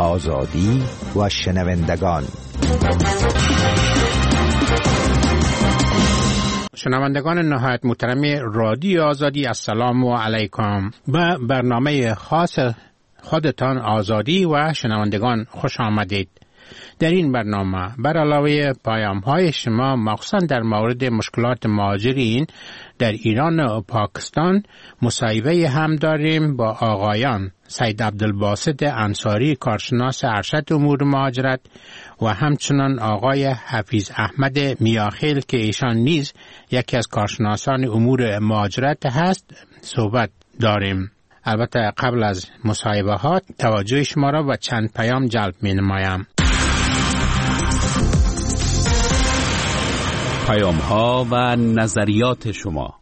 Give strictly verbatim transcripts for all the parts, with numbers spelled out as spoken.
آزادی و شنوندگان. شنوندگان نهایت محترم رادیو آزادی، السلام علیکم. به برنامه خاص خودتان آزادی و شنوندگان خوش آمدید. در این برنامه بر علاوه پیام‌های شما مخصوصا در مورد مشکلات مهاجرین در ایران و پاکستان مصاحبه هم داریم با آقایان سید عبدالباسط انصاری، کارشناس ارشد امور مهاجرت، و همچنان آقای حفیظ احمد میاخیل که ایشان نیز یکی از کارشناسان امور مهاجرت هست صحبت داریم. البته قبل از مصاحبه ها توجه شما را و چند پیام جلب می نمایم. پیام ها و نظریات شما.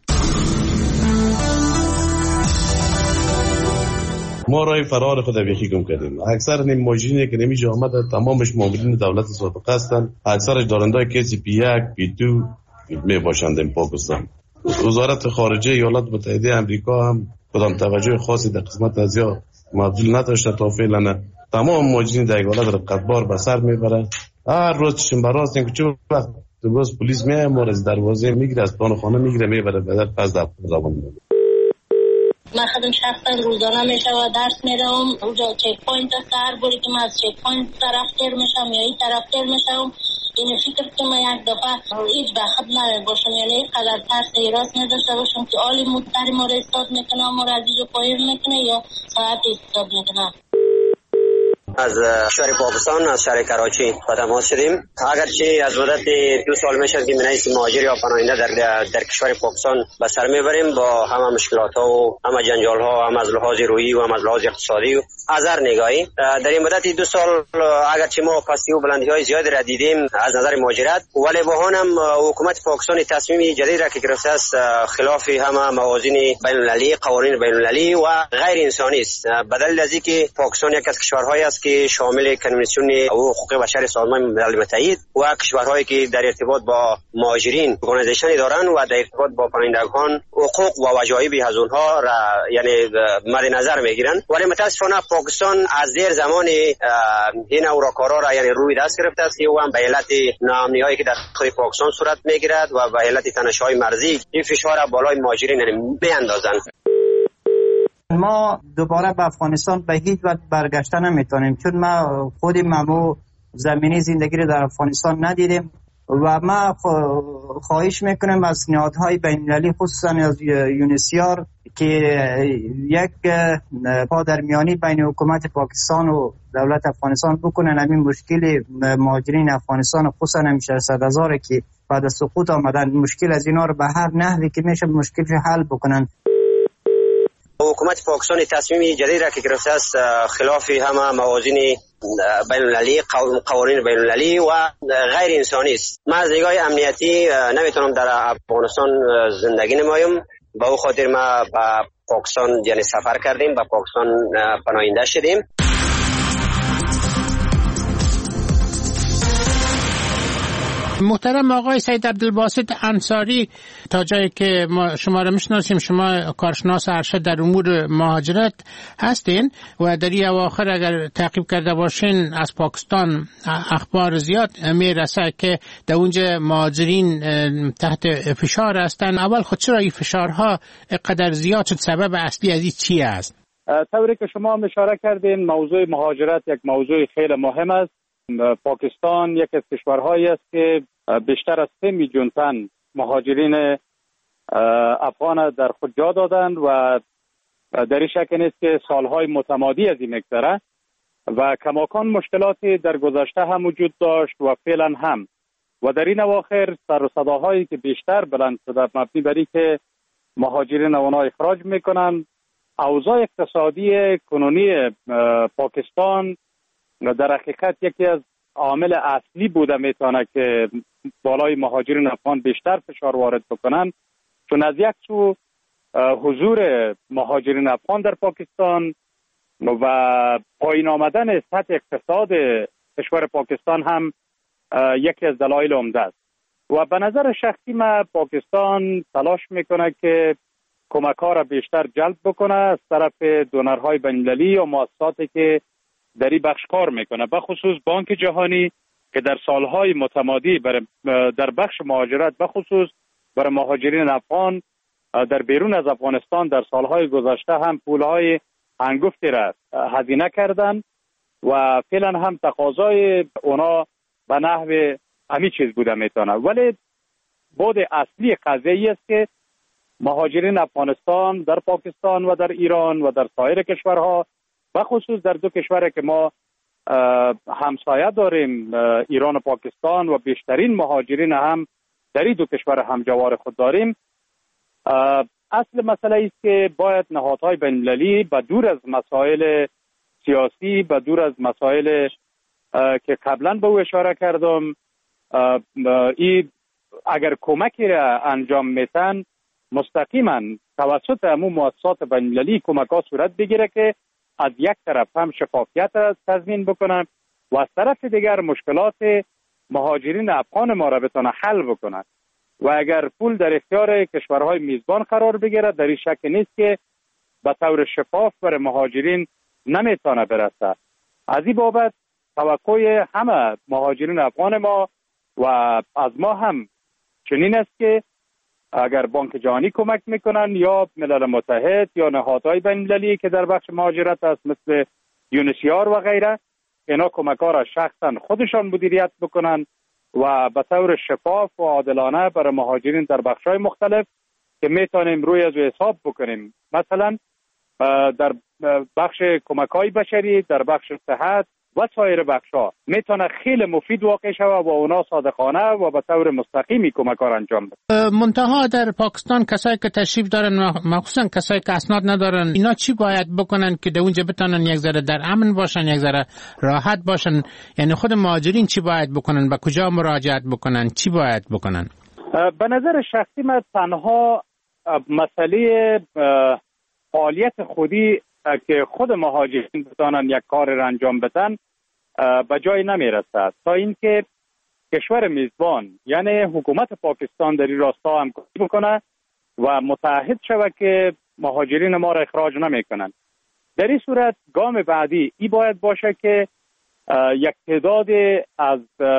ما رای فرار خود بیخی گم کردیم. اکثر نیم ماجینی که نمیشه آمده تمامش مامورین دولت سابقه هستند. اکثرش دارنده کسی پی یک پی دو می باشند این پاکستان. وزارت خارجه ایالات متحده آمریکا هم کدام توجه خاصی در قسمت از یا مبذول نداشته تا فعلا. تمام ماجرین در ایالات رقابتبار به سر میبره. هر روز چشم براست این که چه وقت باز پلیس میاد ما از دروازه میگیره، از پلان خانه میگیره میبره به پس در زبان میاد. من خودم شخصا روزانه میشه و درس میرم اونجا چک پوینت است. هر باری که من از چک پوینت طرف تیر میشم یا این طرف تیر میشم این فکر که من یک دفعه هیچ بخط نباشم، یعنی قدر ترس ایراس نداشته باشم که آلی مدتری ما را استاد میکنه، ما را از اینجا پایر میکنه یا ساعت استاد میکنه. از شهر پاکستان، از شهر کراچی با تماس شدیم. اگرچه از مدت دو سال میشه که من مهاجر یا پناهنده در در کشور پاکستان به سر میبریم با همه مشکلات ها و همه جنجال ها، هم از لحاظ روحی و هم از لحاظ اقتصادی و از هر نگاهی. در این مدت دو سال اگرچه ما پستی و بلندی های زیادی را دیدیم از نظر مهاجرت، ولی با هم حکومت پاکستان تصمیم جدید را که گرفته است خلاف همه موازین بین المللی، قوانین بین المللی و غیر انسانی است. بدل از اینکه پاکستان یک از کشورهایی است که شامل کنوانسیون حقوق بشر سازمان ملل متحد و کشورهایی که در ارتباط با مهاجرین ارگانیزیشن دارند و در ارتباط با پناهندگان حقوق و وجایب از اونها را یعنی مد نظر میگیرند، ولی متاسفانه پاکستان از دیر زمان این اوراکارا را یعنی روی دست گرفته است و هم به علت ناامنی‌هایی که در خود پاکستان صورت میگیرد و به علت تنش‌های مرزی این فشار بالای مهاجرین یعنی میاندازند. ما دوباره به افغانستان به هیچ وجه برگشته نمیتونیم، چون ما خودیم ممو زمینی زندگی رو در افغانستان ندیدیم و ما خواهش میکنیم از نهادهای بین‌المللی خصوصا از یونیسیار که یک پادرمیانی بین حکومت پاکستان و دولت افغانستان بکنن همین مشکل مهاجرین افغانستان خصوصا هم ششصد هزار که بعد از سقوط آمدن مشکل از اینا رو به هر نحوی که میشه مشکل حل بکنن. حکومت پاکستان تصمیم جدید را که گرفته است خلاف همه موازین بین المللی، قوانین بین المللی و غیر انسانی است. من از نگاه امنیتی نمیتونم در افغانستان زندگی نمایم، با او خاطر ما به پاکستان یعنی سفر کردیم، به پاکستان پناهنده شدیم. محترم آقای سید عبدالباسط انصاری، تا جایی که ما شما را میشناسیم شما کارشناس ارشد در امور مهاجرت هستین و در این اواخر اگر تعقیب کرده باشین از پاکستان اخبار زیاد میرسه که در اونجا مهاجرین تحت فشار هستن. اول خود چرا این فشارها قدر زیاد شد؟ سبب اصلی از این چی است؟ طوری که شما اشاره کردین موضوع مهاجرت یک موضوع خیلی مهم است. پاکستان یک از کشورهایی است که بیشتر از سه میلیون تن مهاجرین افغان در خود جا دادند و در این شک نیست که سالهای متمادی از این مگذره و کماکان مشکلاتی در گذشته هم وجود داشت و فعلا هم و در این اواخر سر و صداهایی که بیشتر بلند شده مبنی بر اینکه مهاجرین اونها اخراج میکنند. اوضاع اقتصادی کنونی پاکستان در حقیقت یکی از عامل اصلی بوده میتونه که بالای مهاجرین افغان بیشتر فشار وارد بکنن، چون از یک سو حضور مهاجرین افغان در پاکستان و پایین آمدن سطح اقتصاد کشور پاکستان هم یکی از دلایل عمده است و به نظر شخصی من پاکستان تلاش میکنه که کمک ها را بیشتر جلب بکنه از طرف دونرهای بین‌المللی و مؤسساتی که در این بخش کار میکنه، به خصوص بانک جهانی که در سالهای متمادی در بخش مهاجرت به خصوص برای مهاجرین افغان در بیرون از افغانستان در سالهای گذشته هم پولهای هنگفتی را هزینه کردن و فعلا هم تقاضای اونا به نحو همین چیز بوده میتونه. ولی بود اصلی قضیه است که مهاجرین افغانستان در پاکستان و در ایران و در سایر کشورها، به خصوص در دو کشوری که ما همسایه داریم، ایران و پاکستان، و بیشترین مهاجرین هم در این دو کشور همجوار خود داریم، اصل مسئله است که باید نهادهای بین‌المللی به دور از مسائل سیاسی، به دور از مسائل که قبلا به او اشاره کردم، این اگر کمکی را انجام میتن مستقیما توسط همون مؤسسات بین‌المللی کمک ها صورت بگیره که از یک طرف هم شفافیت را تضمین بکنن و از طرف دیگر مشکلات مهاجرین افغان ما را بتونه حل بکنن. و اگر پول در اختیار کشورهای میزبان قرار بگیره، در این شک نیست که به طور شفاف برای مهاجرین نمیتونه برسه. از این بابت توقع همه مهاجرین افغان ما و از ما هم چنین است که اگر بانک جهانی کمک میکنن یا ملل متحد یا نهادهای بین‌المللی که در بخش مهاجرت است مثل یونیسیار و غیره، اینا کمک ها را شخصا خودشان مدیریت بکنن و به طور شفاف و عادلانه برای مهاجرین در بخش‌های مختلف که میتونیم روی از حساب بکنیم. مثلا در بخش کمک‌های بشری، در بخش صحت و سایر بخش‌ها میتونه خیلی مفید واقع شود و اونا صادقانه و به طور مستقیمی کمک را انجام بده. منتها در پاکستان کسایی که تشریف دارن، مخصوصا کسایی که اسناد ندارن، اینا چی باید بکنن که در اونجا بتونن یک ذره در امن باشن، یک ذره راحت باشن؟ یعنی خود مهاجرین چی باید بکنن؟ به کجا مراجعت بکنن؟ چی باید بکنن؟ به نظر شخصی من تنها مسئله فعالیت خودی که خود مهاجرین بتانن یک کار را انجام بدن به جای نمیرسد تا اینکه کشور میزبان یعنی حکومت پاکستان در این راستا همکاری بکنه و متعهد شود که مهاجرین ما را اخراج نمیکنن. در این صورت گام بعدی ای باید باشه که یک تعداد از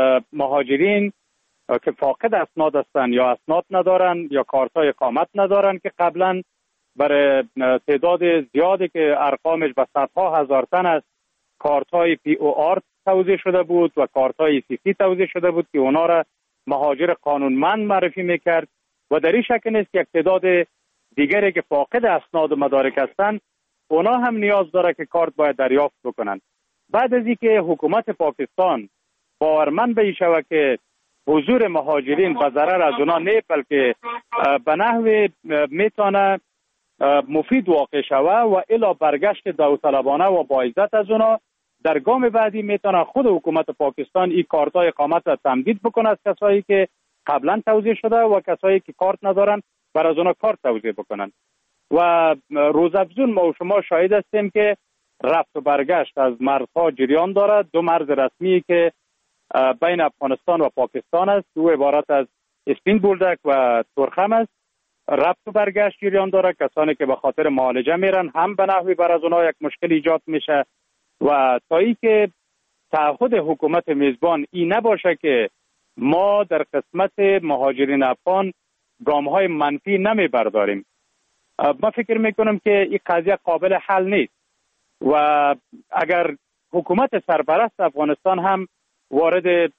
مهاجرین که فاقد اسناد هستند یا اسناد ندارن یا کارتای اقامت ندارن که قبلا برای تعداد زیادی که ارقامش به صدها هزار تن است کارتای پی او آر توزیع شده بود و کارتای سی سی توزیع شده بود که اونا را مهاجر قانونمند معرفی میکرد و در این شک نیست که یک تعداد دیگری که فاقد اسناد و مدارک هستند اونا هم نیاز داره که کارت باید دریافت بکنن. بعد از اینکه حکومت پاکستان باورمند به این شود که حضور مهاجرین به ضرر از اونا نه بلکه به نحو میتونه مفید واقع شود و الا برگشت داوطلبانه و با عزت از اونا، در گام بعدی میتونه خود حکومت پاکستان این کارتای اقامت را تمدید بکنه از کسایی که قبلا توزیع شده و کسایی که کارت ندارن بر از اونا کارت توزیع بکنن. و روزافزون ما و شما شاهد هستیم که رفت و برگشت از مرزها جریان دارد. دو مرز رسمی که بین افغانستان و پاکستان است، دو عبارت از اسپین بولدک و تورخم است، رفت و برگشت جریان داره. کسانی که به خاطر معالجه میرن هم به نحوی بر از اونها یک مشکل ایجاد میشه و تا ای که تعهد حکومت میزبان این نباشه که ما در قسمت مهاجرین افغان گام های منفی نمی برداریم، من فکر میکنم که این قضیه قابل حل نیست و اگر حکومت سرپرست افغانستان هم وارد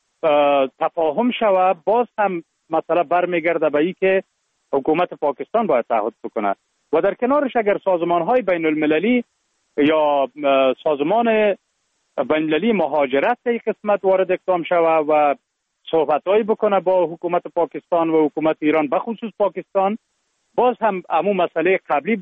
تفاهم شود باز هم مسئله برمیگرده به این که حکومت پاکستان باید تعهد بکنه و در کنارش اگر سازمان‌های بین المللی یا سازمان بین المللی مهاجرت در این قسمت وارد اقدام شود و صحبت‌هایی بکنه با حکومت پاکستان و حکومت ایران به خصوص پاکستان، باز هم همون مسئله قبلی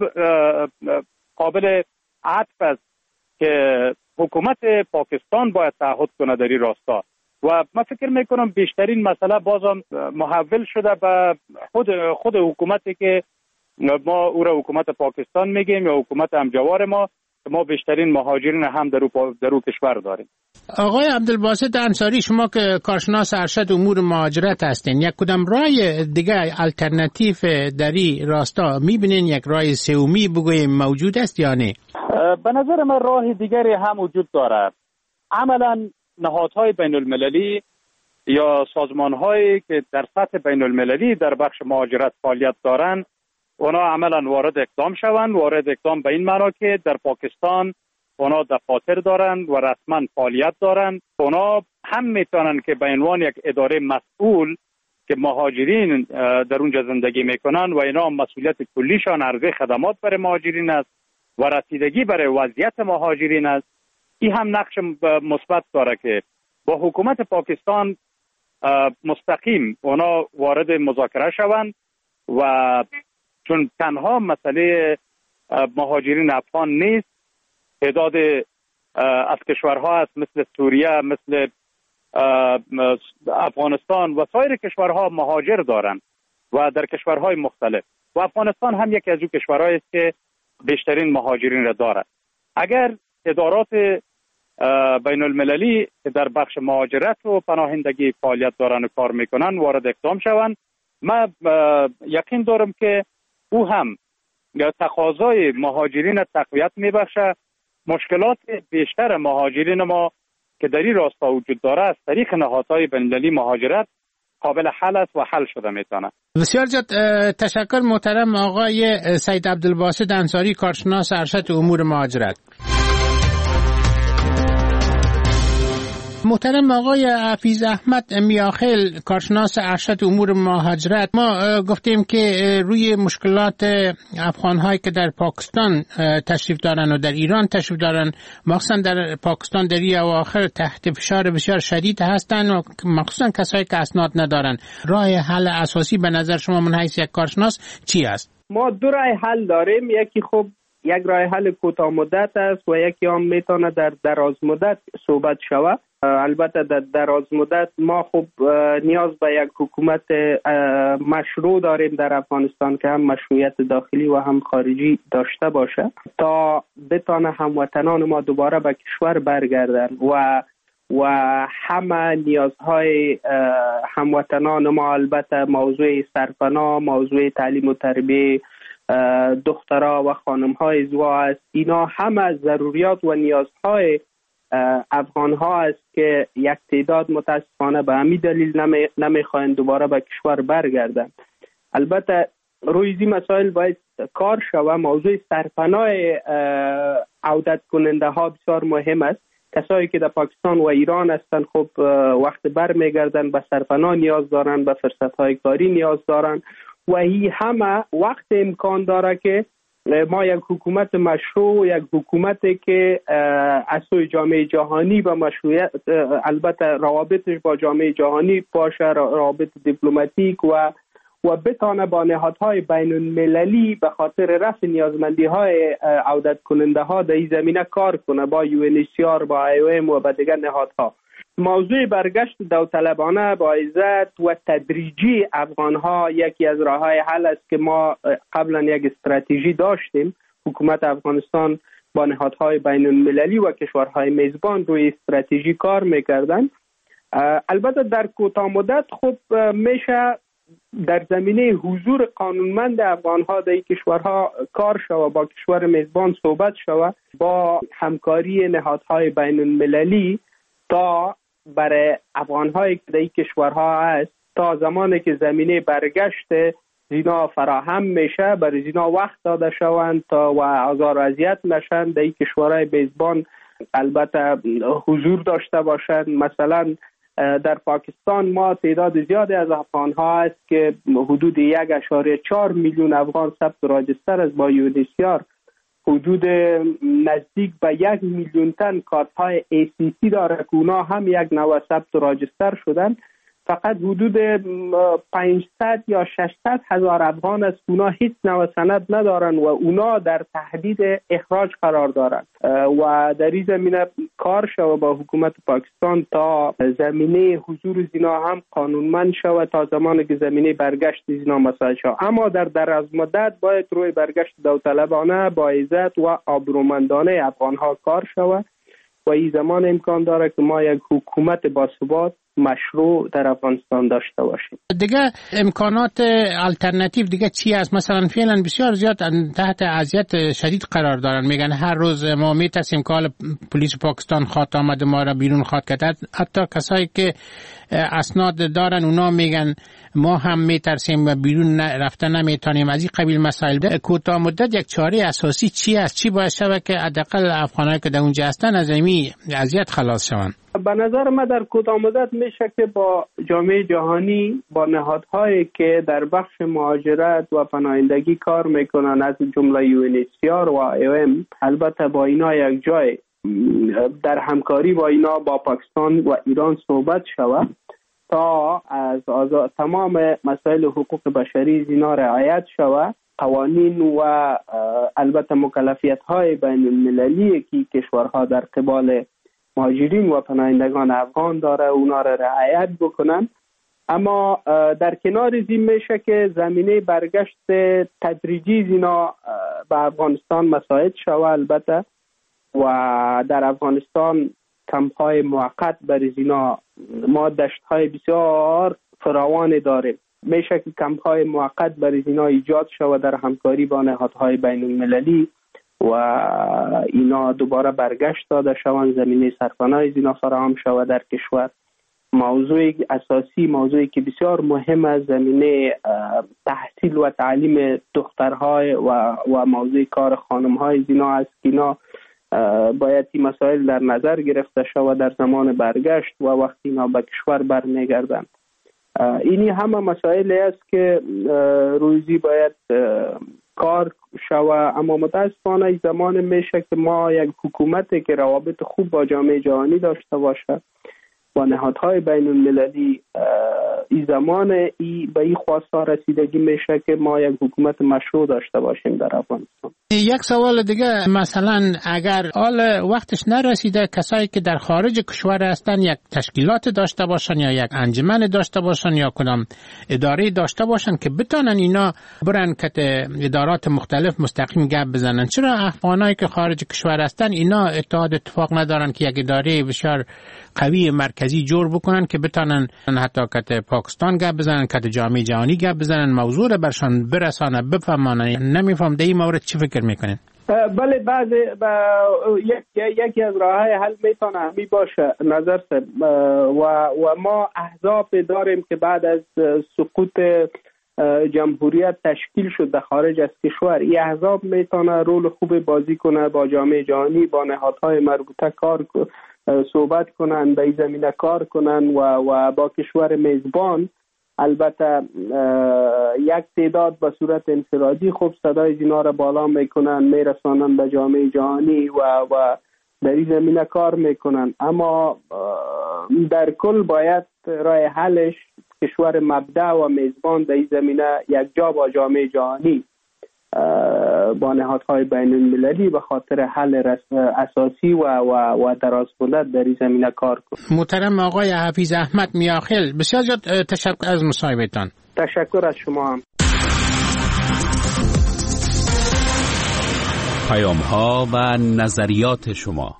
قابل عطف است که حکومت پاکستان باید تعهد کنه در این راستا و من فکر میکنم بیشترین مسئله بازم محول شده به خود خود حکومتی که ما او را حکومت پاکستان میگیم یا حکومت همجوار ما، ما بیشترین مهاجرین هم در او در او کشور داریم. آقای عبدالباسط انصاری، شما که کارشناس ارشد امور مهاجرت هستین، یک کدام راه دیگه الटरनेटिव در این راستا میبینین؟ یک راه سومی بگویم موجود است یا نه؟ به نظر من راه دیگری هم وجود دارد. عملا نهادهای بین المللی یا سازمانهایی که در سطح بین المللی در بخش مهاجرت فعالیت دارند، اونا عملا وارد اقدام شوند. وارد اقدام به این معنا که در پاکستان اونا دفاتر دارند و رسما فعالیت دارند. اونا هم میتونن که به عنوان یک اداره مسئول که مهاجرین در اونجا زندگی میکنن و اینا مسئولیت کلیشان عرضه خدمات برای مهاجرین است و رسیدگی برای وضعیت مهاجرین است. این هم نقش مثبت داره که با حکومت پاکستان مستقیم اونا وارد مذاکره شوند و چون تنها مسئله مهاجرین افغان نیست، تعداد از کشورها هست مثل سوریه، مثل افغانستان و سایر کشورها مهاجر دارند و در کشورهای مختلف و افغانستان هم یکی از اون کشورهایی است که بیشترین مهاجرین را دارد. اگر ادارات بین المللی که در بخش مهاجرت و پناهندگی فعالیت دارن و کار میکنن وارد اقدام شوند، من یقین دارم که او هم تقاضای مهاجرین تقویت میبخشه. مشکلات بیشتر مهاجرین ما که در این راستا وجود داره از طریق نهادهای بین المللی مهاجرت قابل حل است و حل شده میتونه. بسیار زیاد تشکر محترم آقای سید عبدالباسط انصاری، کارشناس ارشد امور مهاجرت. محترم آقای حفیظ احمد میاخیل، کارشناس ارشد امور مهاجرت، ما گفتیم که روی مشکلات افغان‌هایی که در پاکستان تشریف دارن و در ایران تشریف دارن، مخصوصا در پاکستان در این اواخر تحت فشار بسیار شدید هستن و مخصوصا کسایی که اسناد ندارن. راه حل اساسی به نظر شما من حیث یک کارشناس چی است؟ ما دو راه حل داریم. یکی خب یک راه حل کوتاه مدت است و یکی هم میتونه در دراز مدت صحبت شود. البته در دراز مدت ما خب نیاز به یک حکومت مشروع داریم در افغانستان که هم مشروعیت داخلی و هم خارجی داشته باشه تا بتانه هموطنان ما دوباره به کشور برگردن و و همه نیازهای هموطنان ما، البته موضوع سرپناه، موضوع تعلیم و تربیه دخترها و خانم‌های ازدواج است. اینا همه ضروریات و نیازهای افغان ها است که یک تعداد متاسفانه به همین دلیل نمی نمیخواین دوباره به کشور برگردن. البته روی این مسائل باید کار شود. موضوع سرپناه عودت کننده ها بسیار مهم است. کسایی که در پاکستان و ایران هستند خب وقت بر میگردن به سرپناه نیاز دارن، به فرصت های کاری نیاز دارن و این همه وقت امکان داره که ما یک حکومت مشروع، یک حکومتی که از سوی جامعه جهانی با مشروعیت، البته روابطش با جامعه جهانی باشه، روابط دیپلماتیک و و بتانه با نهادهای بین المللی به خاطر رفع نیازمندی های عودت کننده ها در این زمینه کار کنه، با یو ان اچ سی آر، با آی او ام و با دیگر نهادها. موضوع برگشت داوطلبانه با عزت و تدریجی افغان ها یکی از راههای حل است که ما قبلا یک استراتژی داشتیم. حکومت افغانستان با نهادهای بین المللی و کشورهای میزبان روی استراتژی کار میکردن. البته در کوتاه مدت خب میشه در زمینه حضور قانونمند افغان ها در این کشورها کار شود، با کشور میزبان صحبت شود، با همکاری نهادهای بین المللی تا برای افغان‌هایی که در این کشورها هست تا زمانی که زمینه برگشت زینا فراهم میشه برای زینا وقت داده شوند تا و آزار و اذیت نشن در این کشورهای میزبان البته حضور داشته باشند. مثلا در پاکستان ما تعداد زیادی از افغان‌ها هست که حدود یک اشاره چهار میلیون افغان ثبت راجستر از با یو ان اچ سی آر، حدود نزدیک به یک میلیون تن کارت های ای سی سی داره که اونا هم یک نوع ثبت و راجستر شدن. فقط حدود پانصد یا ششصد هزار افغان است اونا هیچ نوع سند ندارن و اونا در تهدید اخراج قرار دارند و در این زمینه کار شود با حکومت پاکستان تا زمینه حضور زینا هم قانونمند شود تا زمانی که زمینه برگشت زینا مساعد شود. اما در دراز مدت باید روی برگشت داوطلبانه با عزت و آبرومندانه افغان ها کار شود و این زمان امکان داره که ما یک حکومت باثبات مشروع در افغانستان داشته باشیم. دیگه امکانات آلترناتیو دیگه چی است؟ مثلا فعلا بسیار زیاد تحت اذیت شدید قرار دارن، میگن هر روز ما میترسیم که پلیس پاکستان خواهد آمد ما را بیرون خواهد کرد. حتی کسایی که اسناد دارن اونا میگن ما هم میترسیم و بیرون رفتن نمیتونیم. از این قبیل مسائل ده کوتاه مدت یک چاره اساسی چی است؟ چی باید شود که حداقل افغانایی که در اونجا هستن از این اذیت خلاص شوند؟ به نظر من در کوتاه مدت میشه که با جامعه جهانی، با نهادهایی که در بخش مهاجرت و پناهندگی کار میکنن از جمله یو ان اچ سی آر و ای او ام، البته با اینا یک جای در همکاری با اینا با پاکستان و ایران صحبت شود تا از آزاد تمام مسائل حقوق بشری اینا رعایت شود. قوانین و البته مکلفیت های بین المللی که کشورها در قبال مهاجرین و پناهندگان افغان داره اونا را رعایت بکنن. اما در کنار این میشه که زمینه برگشت تدریجی اینا به افغانستان مساعد شود. البته و در افغانستان کمپ های موقت برای اینا ما دشت های بسیار فراوان داریم. میشه که کمپ های موقت برای اینا ایجاد شود در همکاری با نهادهای بین المللی و اینا دوباره برگشت داده شوند، زمینه سرپناه اینا فراهم شود در کشور. موضوع اساسی، موضوعی که بسیار مهم است، زمینه تحصیل و تعلیم دخترهای و و موضوع کار خانمهای اینا است که اینا باید این مسائل در نظر گرفته شود در زمان برگشت و وقتی اینا به کشور برمیگردند. اینی همه مسائلی است که روزی باید کار شود. اما متاسفانه زمان میشه که ما یک حکومتی که روابط خوب با جامعه جهانی داشته باشه با نهادهای بین المللی، این زمان ای به این خواسته رسیدگی میشه که ما یک حکومت مشروع داشته باشیم در افغانستان. یک سوال دیگه، مثلا اگر حال وقتش نرسیده کسایی که در خارج کشور هستن یک تشکیلات داشته باشن یا یک انجمن داشته باشن یا کدام اداره داشته باشن که بتونن اینا برن که ادارات مختلف مستقیم گپ بزنن، چرا افغانایی که خارج کشور هستن اینا اتحاد اتفاق ندارن که یک اداره بسیار قوی مرکزی جور بکنن که بتونن حتی که پاکستان گپ بزنن، که جامعه جهانی گپ بزنن، موضوع رو برشان برسانه، بفهمانه؟ نمیفهم در این مورد چی فکر میکنین؟ بله، بعد یک یکی از راه های حل میتونه همی باشه نظر سه و و ما احزاب داریم که بعد از سقوط جمهوریت تشکیل شد در خارج از کشور. این احزاب میتونه رول خوب بازی کنه، با جامعه جهانی با نهادهای مربوطه کار صحبت کنن، به این زمینه کار کنن و و با کشور میزبان البته یک تعداد به صورت انفرادی خوب صدای اینا را بالا میکنن، میرسانن به جامعه جهانی و و در این زمینه کار میکنن. اما در کل باید راه حلش کشور مبدأ و میزبان در این زمینه یک جا با جامعه جهانی با نهادهای بین المللی به خاطر حل اساسی و و و دراز مدت در این زمینه کار کنه. محترم آقای حفیظ احمد میاخیل، بسیار زیاد تشکر از مصاحبتان. تشکر از شما هم. پیام ها و نظریات شما.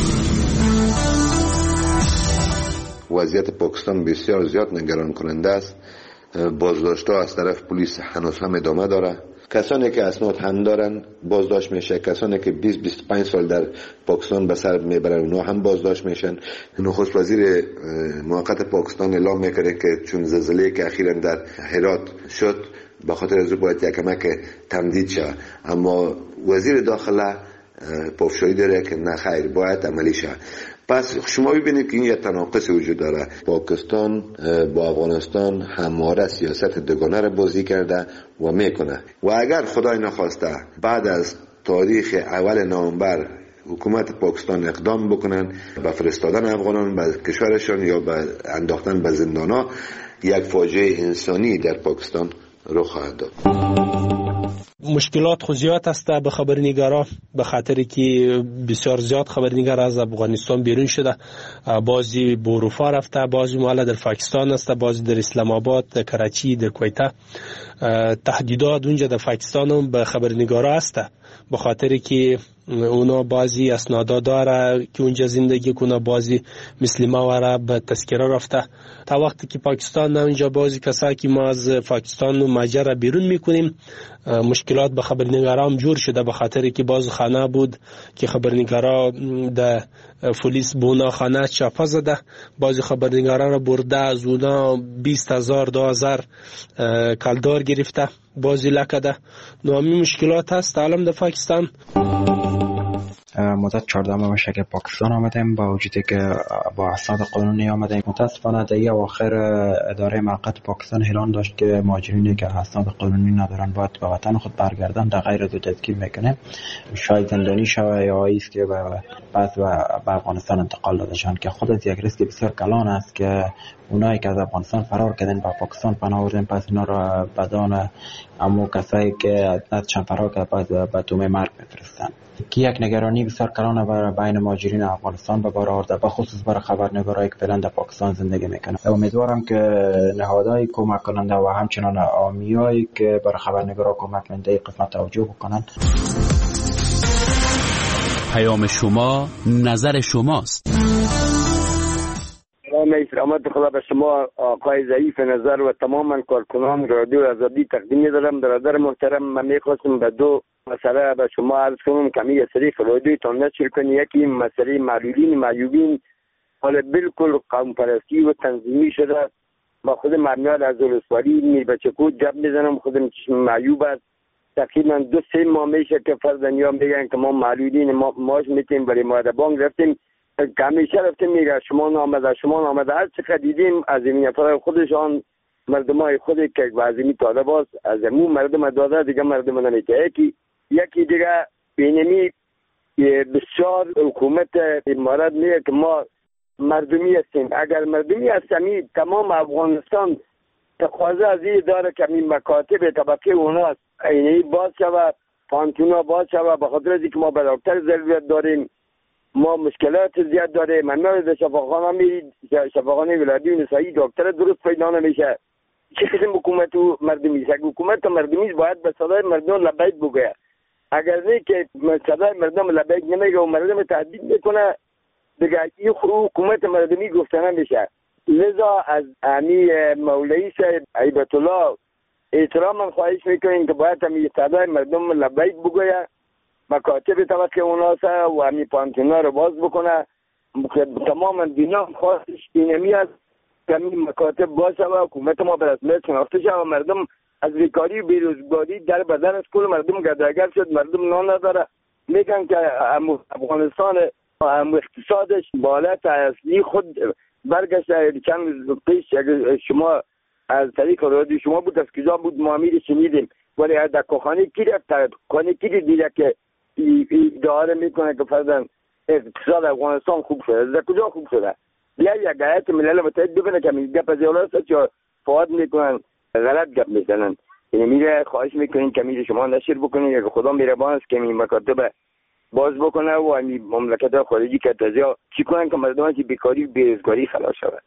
وضعیت پاکستان بسیار زیاد نگران کننده است. بازداشت‌ها از طرف پلیس هنوز هم ادامه داره. کسانی که اسناد هم دارن بازداشت میشه، کسانی که بیست بیست و پنج سال در پاکستان به سر میبرن اونا هم بازداشت میشن. نخست وزیر موقت پاکستان اعلام میکنه که چون زلزله که اخیراً در هرات شد به خاطر از باید یک کمک تمدید شود، اما وزیر داخله پافشاری داره که نه خیر، باید عملی شود. پس شما ببینید که این یک تناقض وجود داره. پاکستان با افغانستان همواره سیاست دوگانه را بازی کرده و میکنه و اگر خدای نخواسته بعد از تاریخ اول نوامبر حکومت پاکستان اقدام بکنن به فرستادن افغانان به کشورشان یا به انداختن به زندانها، یک فاجعه انسانی در پاکستان رخ خواهد داد. مشکلات خو زیاد است به خبرنگارا، به خاطر که بسیار زیاد خبرنگار از افغانستان بیرون شده، بعضی به اروپا رفته، بعضی مال در پاکستان است، بعضی در اسلام آباد، در کراچی، در کویت. تهدیدات اونجا در پاکستان هم به خبرنگارا است به خاطر که اونا بعضی اسنادا داره که اونجا زندگی کنه، بعضی مثل ما وره به تذکره رفته. تا وقتی که پاکستان اونجا بعضی کسایی که ما از پاکستان و مجر بیرون میکنیم، مشکلات به خبرنگارا هم جور شده، به خاطر که باز خانه بود که خبرنگارا در پلیس بونا خانه چاپا زده، بعضی خبرنگارا را برده، از اونا بیست هزار دو هزار کالدار گرفته، بعضی لکده. نامی مشکلات هست عالم در پاکستان. مدت چهارده ماه میشه که پاکستان آمدیم، با وجودی که با اسناد قانونی آمدیم. متاسفانه در این اواخر اداره موقت پاکستان اعلان داشت که مهاجرینی که اسناد قانونی ندارن باید به وطن خود برگردن، در غیر دو تذکیر میکنه، شاید زندانی شوه یا ایست که بعد به افغانستان انتقال داده شن، که خود از یک ریسک بسیار کلان است که اونایی که از افغانستان فرار کردن با پاکستان پناه بردن، پس اینا را بدان امو کسایی که نتشن فرار کردن به تومه مرگ بفرستن، که یک نگرانی بسیار کلانه برای بین مهاجرین افغانستان به بار آورده، به خصوص برای خبرنگارایی که فعلا در پاکستان زندگی میکنن. امیدوارم که نهادهای کمک کننده و همچنان عامیایی که برای خبرنگارا کمک کننده قسمت توجه بکنن. پیام شما نظر شماست. سلام، سلامت خدا به شما آقای ضعیف نظر و تماما کارکنان رادیو آزادی تقدیم می‌دارم. برادر محترم، من می‌خواستم به دو مسئله به شما عرض کنم که می سریف رادیوتان نشر کنی. یکی مسئله معلولین معیوبین حالا بالکل قوم پرستی و تنظیمی شده. با خود مرمیال از ولسوالی میر بچه کود جب میزنم، خودم معیوب است، تقریبا دو سه ماه میشه که فرزندیان میگن که ما معلولین ما ماش میتیم برای ماده بانک رفتیم، که همیشه رفتیم میگه شما نامده شما نامده. هر چقدر دیدیم از این نفر خودشان مردم های خودی که وزیمی طالب باز از امون مردم داده دیگه مردم نمیته. یکی یکی دیگه بینمی بسیار حکومت امارات میگه که ما مردمی هستیم. اگر مردمی هستیم تمام افغانستان تقاضا از این داره که این مکاتب طبقه اوناست اینی باز شود، پانتونا باز شود، به خاطر از اینکه ما به دکتر ضرورت داریم، ما مشکلات زیاد داره. من میاد شفاخانه میرید، شفاخانه ولایتی نسایی دکتر درست پیدا نمیشه. چه قسم حکومت و مردمی است؟ حکومت و مردمی باید به صدای مردم لبیک بگه. اگر نه که صدای مردم لبیک نمیگه و مردم تهدید میکنه، دیگه این حکومت مردمی گفتنه میشه. لذا از امی مولوی صاحب هیبت الله احترام خواهش میکنیم که باید همی صدای مردم لبیک بگه، مکاتب طبقه اوناسه و همی پانتونا رو باز بکنه. تمام دنیا خواستش اینمی است که همی مکاتب باز شد و حکومت ما به رسمیت شناخته شد و مردم از بیکاری و بیروزگاری در بدن از کل مردم گداگر شد، مردم نان نداره. میگن که افغانستان هم اقتصادش بالات اصلی خود برگشته. چند روز پیش شما از طریق رادیو شما بود، از کجا بود ما میری شنیدیم، ولی در کوخانه کی رفت؟ کوخانه کی دیده که اداره میکنه که فرضاً اقتصاد افغانستان خوب شده؟ از کجا خوب شده؟ بیا یک هیئت ملل متحد ببینه که این گپ از اولاد چه فواد میکنن، غلط گپ میزنن. یعنی میره خواهش میکنین که میره شما نشر بکنین که خدا مهربان است که این مکاتب باز بکنه و این مملکت خارجی که تازیا چی کنن که مردم از بیکاری و بیروزگاری خلاص شود.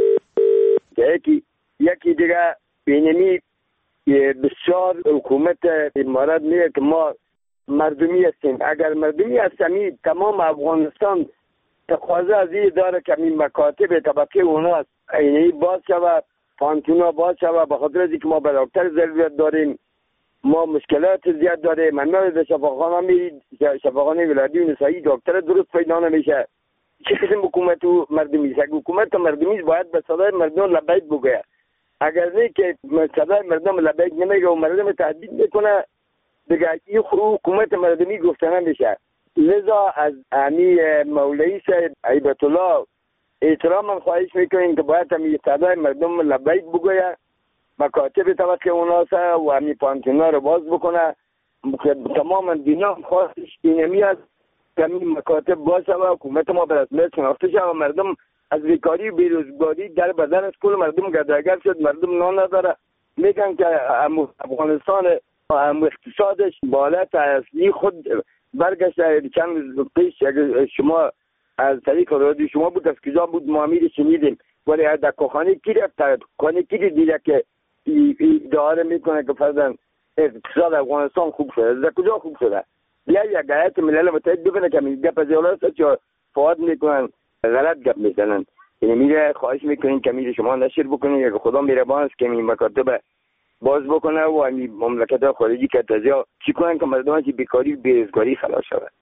یکی یکی دیگه بینمی بسیار حکومت امارات میگه که ما مردمی هستیم. اگر مردمی هستیم تمام افغانستان تقاضا از این داره که این مکاتب طبقه اوناست اینی باز شود، پانتونا باز شود، به خاطر از اینکه ما به دکتر ضرورت داریم، ما مشکلات زیاد داره. من میاد شفاخانه میرید، شفاخانه ولایتی نسایی دکتر درست پیدا نمیشه. چه قسم حکومت و مردمی است؟ حکومت و مردمی باید به صدای مردم لبیک بگه. اگر نه که صدای مردم لبیک نمیگه و مردم تهدید میکنه، دیگه این حکومت مردمی گفتنه میشه. لذا از امی مولوی صاحب هیبت الله احترام خواهش میکنیم که باید همی صدای مردم لبیک بگه، مکاتب طبقه اوناسه و همی پانتونا رو باز بکنه. تمام دنیا خواستش اینمی است که همی مکاتب باز شد و حکومت ما به رسمیت شناخته شد و مردم از بیکاری و بیروزگاری در بدن از کل مردم گداگر شد، مردم نان نداره. میگن که افغانستان هم اقتصادش بالات اصلی خود برگشته. چند روز پیش شما از طریق رادیو شما بود، از کجا بود ما میری شنیدیم، ولی در کوخانه کی رفت؟ کوخانه کی دیده که اداره میکنه که فرضاً اقتصاد افغانستان خوب شده؟ از کجا خوب شده؟ بیا یک هیئت ملل متحد ببینه که این گپ از اولاد چه فواد میکنن، غلط گپ میزنن. یعنی میره خواهش میکنین که میره شما نشر بکنین، یا خدا مهربان است که این مکاتب باز بکنه و این مملکت خارجی که تازه چی کنن که مردمان چی بیکاری و بیروزگاری خلاص شود.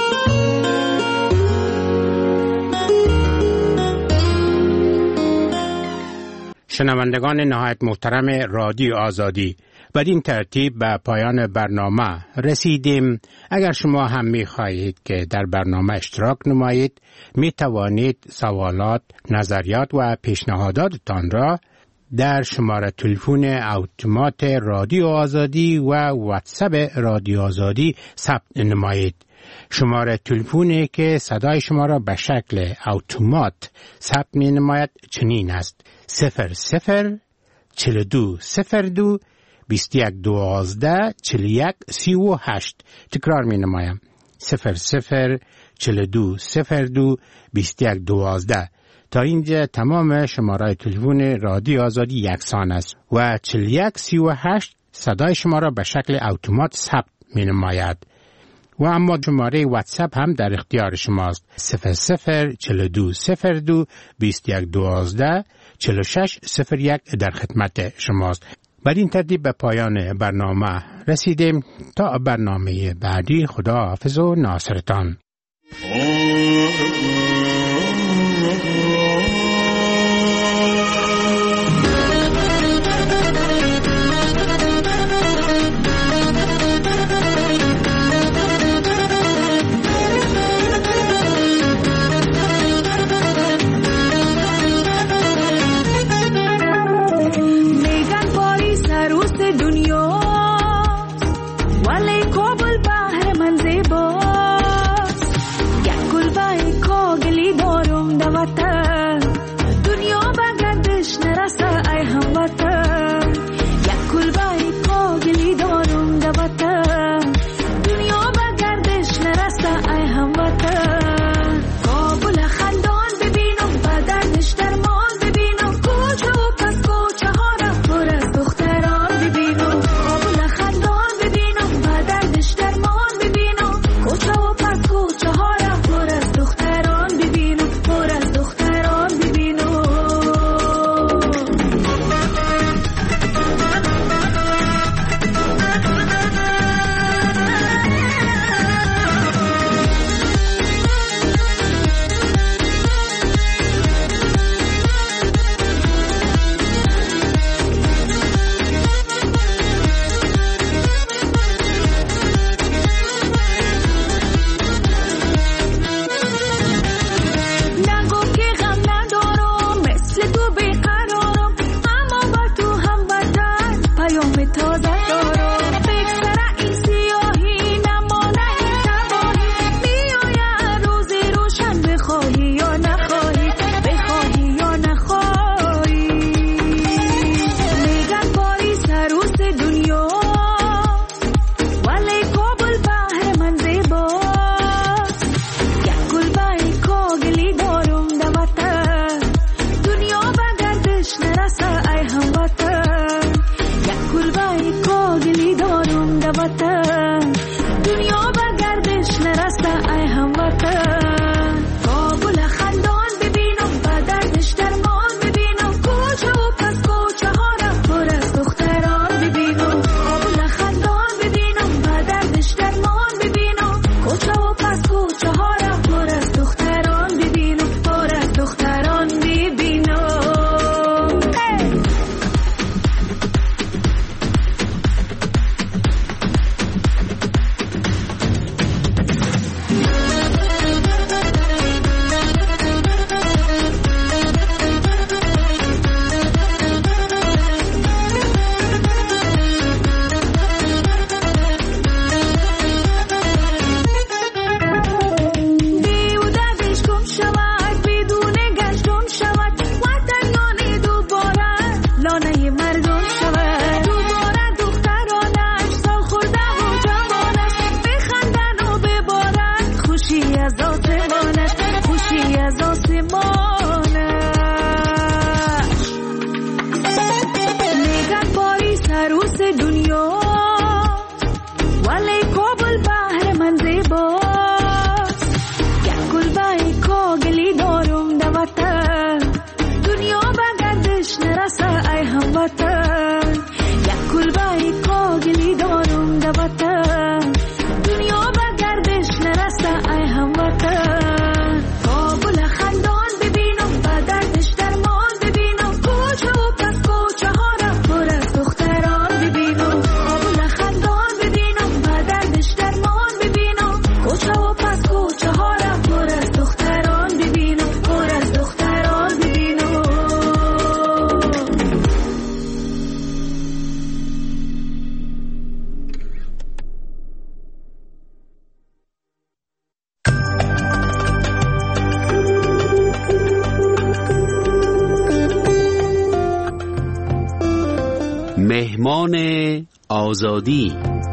شنوندگان نهایت محترم رادیو آزادی، بدین ترتیب به پایان برنامه رسیدیم. اگر شما هم می خواهید که در برنامه اشتراک نمایید، می توانید سوالات، نظریات و پیشنهاداتتان را در شماره تلفن اتومات رادیو آزادی و واتساپ رادیو آزادی ثبت نمایید. شماره تلفنی که صدای شما را به شکل اتومات ثبت می نماید چنین است: صفر صفر چل دو صفر دو بیست یک دوازده چل یک سی و هشت. تکرار می نمایم: صفر صفر چل دو صفر دو بیست یک دوازده. تا اینجا تمام شماره تلفن رادیو آزادی یکسان است و چل یک سی و هشت صدای شما را به شکل اتومات ثبت می نماید. و اما شماره واتساپ هم در اختیار شماست: صفر صفر چل دو صفر دو بیست یک دوازده چل شش صفر یک در خدمت شماست. بر این ترتیب به پایان برنامه رسیدیم. تا برنامه بعدی، خدا حافظ و ناصرتان. دنیا ولی کوبل بحر من مهمان آزادی.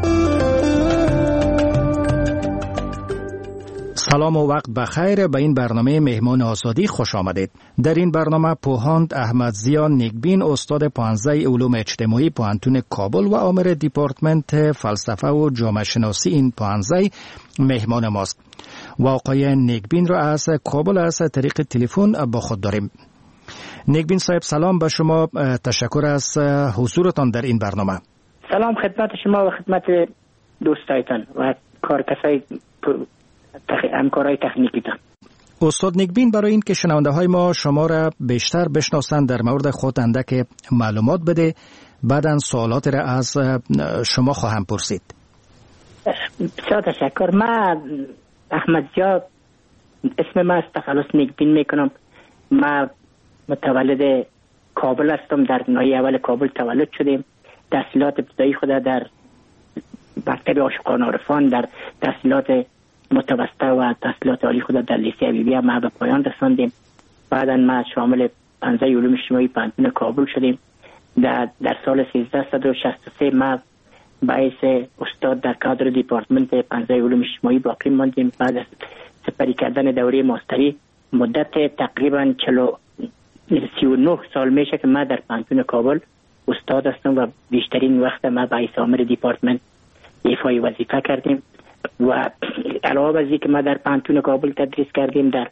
سلام و وقت بخیر. به این برنامه مهمان آزادی خوش آمدید. در این برنامه پوهاند احمد ضیا نیکبین، استاد پانزده علوم اجتماعی پوهنتون کابل و آمر دیپارتمنت فلسفه و جامعه شناسی این پانزده مهمان ماست. و آقای نیکبین را از کابل از طریق تلفن با خود داریم. نیکبین صاحب سلام به شما، تشکر از حضورتان در این برنامه. سلام خدمت شما و خدمت دوستایتان و کارکسای همکارای تکنیکیتان. استاد نیکبین، برای این که شنونده های ما شما را بیشتر بشناسند در مورد خود اندک معلومات بده، بعداً سوالات را از شما خواهم پرسید. بسیار تشکر. من احمد ضیا اسم من است، تخلص نیکبین میکنم. من متولد کابل هستم، در ناحیه اول کابل تولد شدیم. تحصیلات ابتدایی خود در مکتب عاشقان عارفان، در تحصیلات متوسطه و تحصیلات عالی خود در لیسه حبیبیه ما به پایان رساندیم. بعدا ما شامل پانزده علوم اجتماعی پوهنتون کابل شدیم. در در سال سیزده و شصت و سه ما باعث استاد در کادر دیپارتمنت پانزده علوم اجتماعی باقی ماندیم. بعد از سپری کردن دوره ماستری مدت تقریبا سی و نه سال میشه که ما در پوهنتون کابل استاد هستم و بیشترین وقت ما باعث آمر دیپارتمنت ایفای وظیفه کردیم. و علاوه بر اینکه ما در پوهنتون کابل تدریس کردیم، در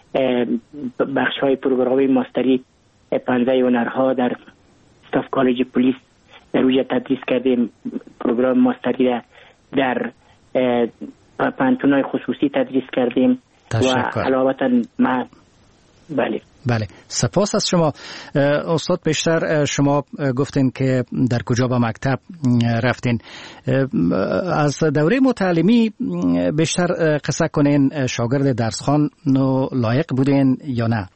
بخش های پروگرامی ماستری پانزده هنرها در استاف کالج پلیس در اونجا تدریس کردیم. پروگرام ماستری در پوهنتون های خصوصی تدریس کردیم. تشکر. و علاوه ما بله بله سپاس از شما استاد. بیشتر شما گفتین که در کجا به مکتب رفتین. از دوره متعلمی بیشتر قصه کنین، شاگرد درسخوان لایق بودین یا نه؟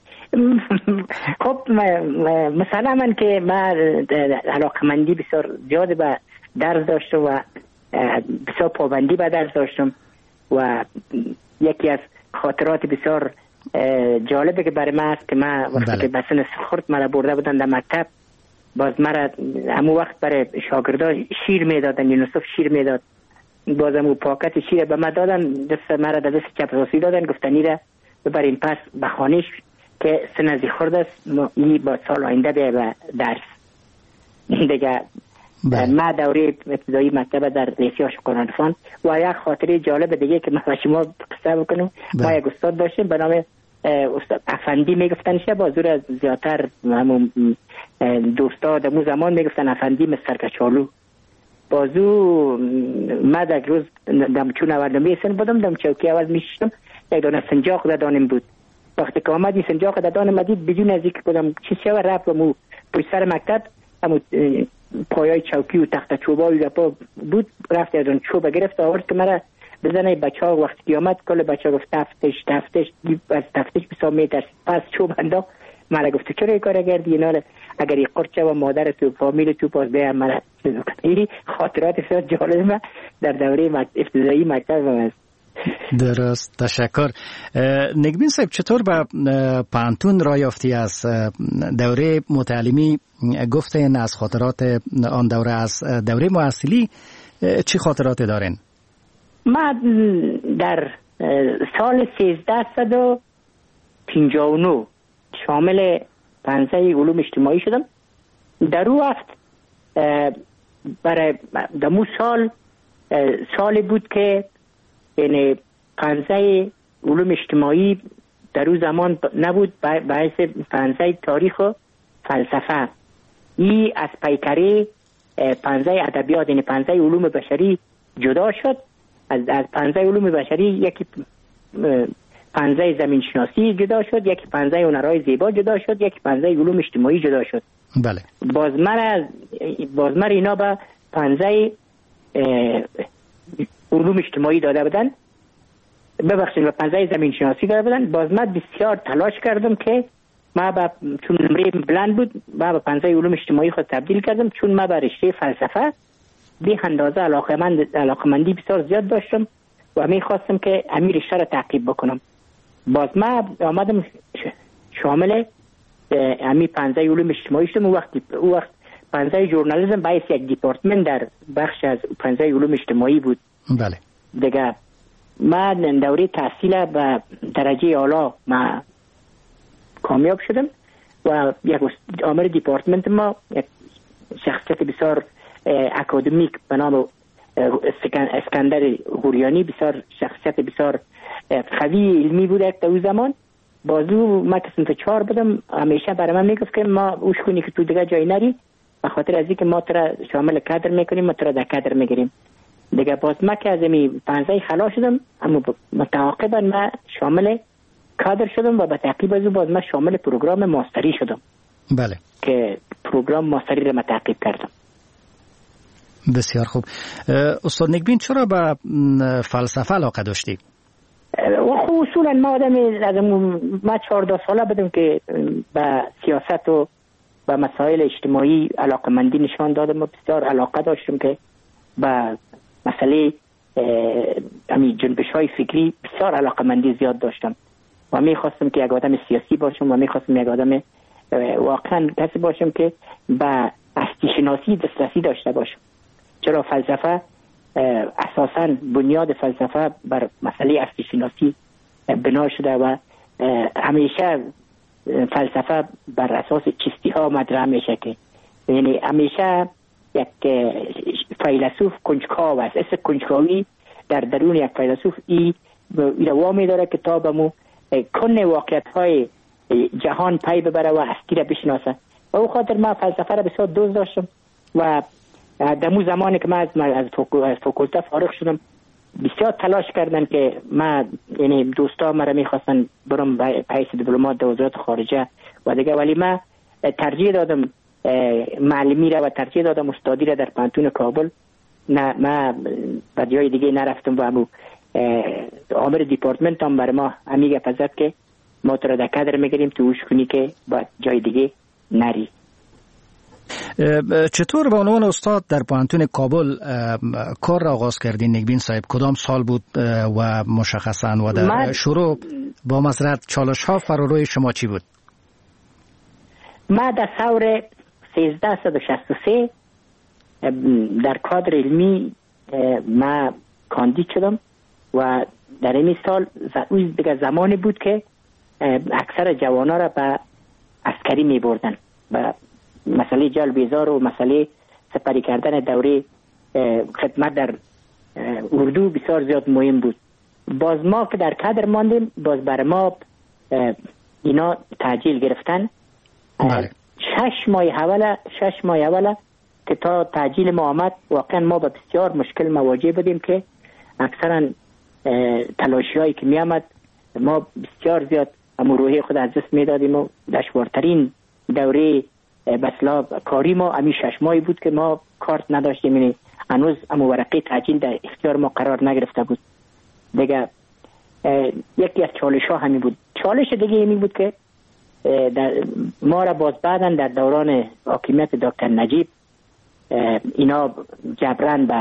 خب مثلا من که من علاقمندی بسیار زیاد به درس داشتم و بسیار پابندی به درس داشتم و یکی از خاطرات بسیار جالبه که برای من است که من وقتی بله. که به سن خرد مرا برده بودن در مکتب، باز مرا همون وقت برای شاگردا شیر میدادن، یونسف شیر میداد، باز همون پاکت شیر به من دادن، دست مرا در دست چپ راسی دادن، گفتن ایره ببرین پس به خانهش که سن از خرد است، این با سال آینده بیای به درس دیگه. ما دوره ابتدایی مکتب در لیسه عاشقان عارفان و یک خاطره جالب دیگه که من با شما قصه بکنم. ما یک استاد داشتیم به نام استاد افندی میگفتنش، با زور زیادتر همون دوستا دمو زمان میگفتن افندی مستر کچالو. بازو ما در روز دمچون اول میسن بودم، دم چوکی اول میشتم، یک دانه سنجاق دادانم بود. وقتی که آمدی سنجاق دادانم دید بدون از اینکه کدام چیز شو رفت و مو پشت سر مکتب همون پایای چوکی و تخت چوبایی گپا بود، رفت از اون چوب گرفت آورد که مرا بزنه. بچه ها وقتی که آمد کل بچه ها گفت تفتش تفتش از تفتش بسا میترس، پس چوب انداخت. مرا گفت چرا این کار کردی؟ اینا اگر این قرچه و مادر تو فامیل تو پاس بیا مرا. این خاطرات بسیار جالب در دوره ابتدایی مکتب است. درست، تشکر. نیکبین صاحب چطور به پوهنتون راه یافتی؟ از دوره متعلمی گفتین، از خاطرات آن دوره، از دوره محصلی چی خاطرات دارین؟ من در سال سیزده و پنجاه و نه شامل پانزده علوم اجتماعی شدم. در او وقت برای دمو سال سالی بود که یعنی پانزده علوم اجتماعی در اون زمان نبود، باعث پانزده تاریخ و فلسفه. ای از پیکره پانزده ادبیات یعنی پانزده علوم بشری جدا شد. از از پانزده علوم بشری یکی پانزده زمین شناسی جدا شد، یکی پانزده هنرهای زیبا جدا شد، یکی پانزده علوم اجتماعی جدا شد. بله. باز من باز من اینا به پانزده علوم اجتماعی داده بودن، ببخشید به پانزده زمین شناسی داده بودن. باز من بسیار تلاش کردم که ما با چون نمره بلند بود ما به پانزده علوم اجتماعی خود تبدیل کردم، چون ما به رشته فلسفه به اندازه علاقمند علاقمندی بسیار زیاد داشتم و می خواستم که همین رشته را تعقیب بکنم. باز ما آمدم شامل همین پانزده علوم اجتماعی شدم. او وقت او وقت پنجه ژورنالیسم باعث یک دیپارتمنت در بخش از پنجه علوم اجتماعی بود. بله دیگه من دوره تحصیل به درجه اعلی ما کامیاب شدم و یک آمر دیپارتمنت ما یک شخصیت بسیار اکادمیک به نام اسکندر غوریانی، بسیار شخصیت بسیار قوی علمی بود در اون زمان. بازو ما که صنف چهار بودم همیشه برای من میگفت که ما اوش کنی که تو دیگه جای نری، به خاطر از اینکه ما ترا شامل کادر میکنیم، ما ترا در کادر میگیریم. دیگه باز ما که از می پنجه خلاص شدم، اما متعاقبا ما شامل کادر شدم و به تعقیب از باز ما شامل پروگرام ماستری شدم. بله که پروگرام ماستری را تعقیب کردم. بسیار خوب. استاد نیکبین چرا به فلسفه علاقه داشتی؟ و خب اصولا ما آدم از ما چهارده ساله بودم که به سیاست و به مسائل اجتماعی علاقه مندی نشان دادم و بسیار علاقه داشتم که به مسئله امی جنبش های فکری بسیار علاقه مندی زیاد داشتم و می خواستم که یک آدم سیاسی باشم و می خواستم یک آدم واقعا کسی باشم که به هستی شناسی دسترسی داشته باشم. چرا فلسفه اساساً بنیاد فلسفه بر مسئله هستی شناسی بنا شده و همیشه فلسفه بر اساس چیستی ها مطرح میشه که یعنی همیشه یک فیلسوف کنجکاو است. اصل کنجکاوی در درون یک فیلسوف ای وامی داره که تا به مو کن واقعیت های جهان پی ببره و هستی را بشناسه و او خاطر من فلسفه را بسیار دوست داشتم و در مو زمانی که من از, از فاکولته فارغ شدم بسیار تلاش کردن که من یعنی دوستا مرا میخواستن برم به حیث دیپلمات در وزارت خارجه و دیگه، ولی من ترجیح دادم معلمی را و ترجیح دادم استادی را در پانتون کابل. نه من به جای دیگه نرفتم و امو آمر دیپارتمنت هم برای ما امیگه پزد که ما تو را در کادر میگیریم تو اوش کنی که با جای دیگه نری. چطور به عنوان استاد در پانتون کابل کار را آغاز کردین نیکبین صاحب؟ کدام سال بود و مشخصاً و در شروع با مسرت چالش ها فراروی شما چی بود؟ ما در سال سیزده صد و شصت و سه در کادر علمی ما کاندید شدم و در این سال دیگه زمانی بود که اکثر جوانا را به عسکری می بردن و مسئله جلب بیزار و مسئله سپری کردن دوره خدمت در اردو بسیار زیاد مهم بود. باز ما که در کادر ماندیم باز بر ما اینا تعجیل گرفتن. بله. شش ماه اوله شش ماه اوله که تا تعجیل ما آمد واقعا ما به بسیار مشکل مواجه بودیم که اکثرا تلاشی هایی که می آمد ما بسیار زیاد امو روحی خود از دست می دادیم و دشوارترین دوره بسلا کاری ما امی شش ماهی بود که ما کارت نداشتیم، یعنی هنوز امو ورقه تعجیل در اختیار ما قرار نگرفته بود. دیگه یکی از چالش ها همین بود. چالش دیگه همین بود که در ما را باز بعدن در دوران حاکمیت دکتر نجیب اینا جبران به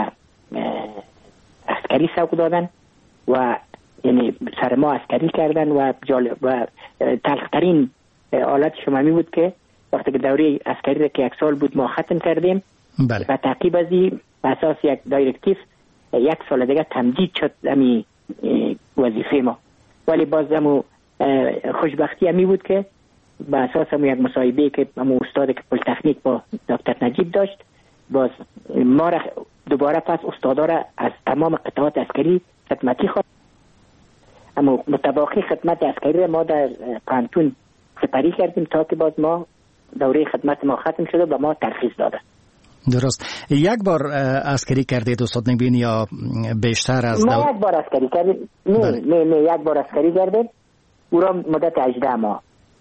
عسکری سوق دادن و یعنی سر ما عسکری کردن و جالب و تلخترین حالت شما می بود که وقتی که دوره عسکری را که یک سال بود ما ختم کردیم. بله. و تعقیب از این اساس یک دایرکتیو یک سال دیگه تمدید شد امی وظیفه ما، ولی باز همو خوشبختی همی بود که به اساس همو یک مصاحبه که همو استاد که پلیتکنیک با دکتر نجیب داشت باز ما را دوباره پس استادا را از تمام قطعات عسکری خدمتی خواست. اما متباقی خدمت عسکری را ما در پانتون سپری کردیم تا که باز ما دوره خدمت ما ختم شده و ما ترخیص داده. درست. یک بار عسکری کردید استاد نیکبین یا بیشتر از ما دو... یک بار عسکری کردیم. نه بله. نه نه یک بار عسکری کردیم او را مدت هجده ماه.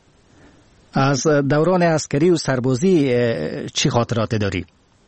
از دوران عسکری و سربازی چی خاطرات داری؟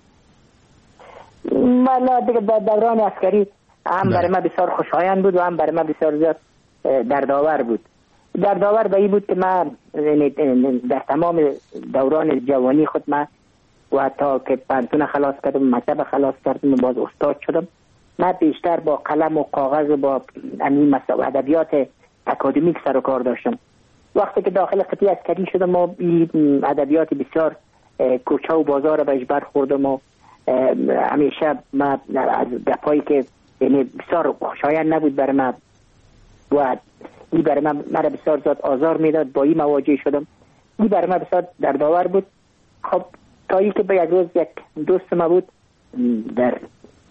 والا دیگه دوران عسکری هم برای ما بسیار خوشایند بود و هم برای ما بسیار زیاد دردآور بود. دردآور به این بود که من در تمام دوران جوانی خود من و تا که پانتون خلاص کردم مکتب خلاص کردم باز استاد شدم، من بیشتر با قلم و کاغذ و با این ادبیات اکادمیک سر و کار داشتم. وقتی که داخل قطعه عسکری شدم و ادبیات بسیار کوچه و بازار بهش برخوردم و همیشه ما از گپایی که یعنی بسیار خوشایند نبود برای من و این برای من مرا بسیار زیاد آزار میداد. با این مواجه شدم. این برای من بسیار دردآور بود. خب تا اینکه به یک روز یک دوست ما بود در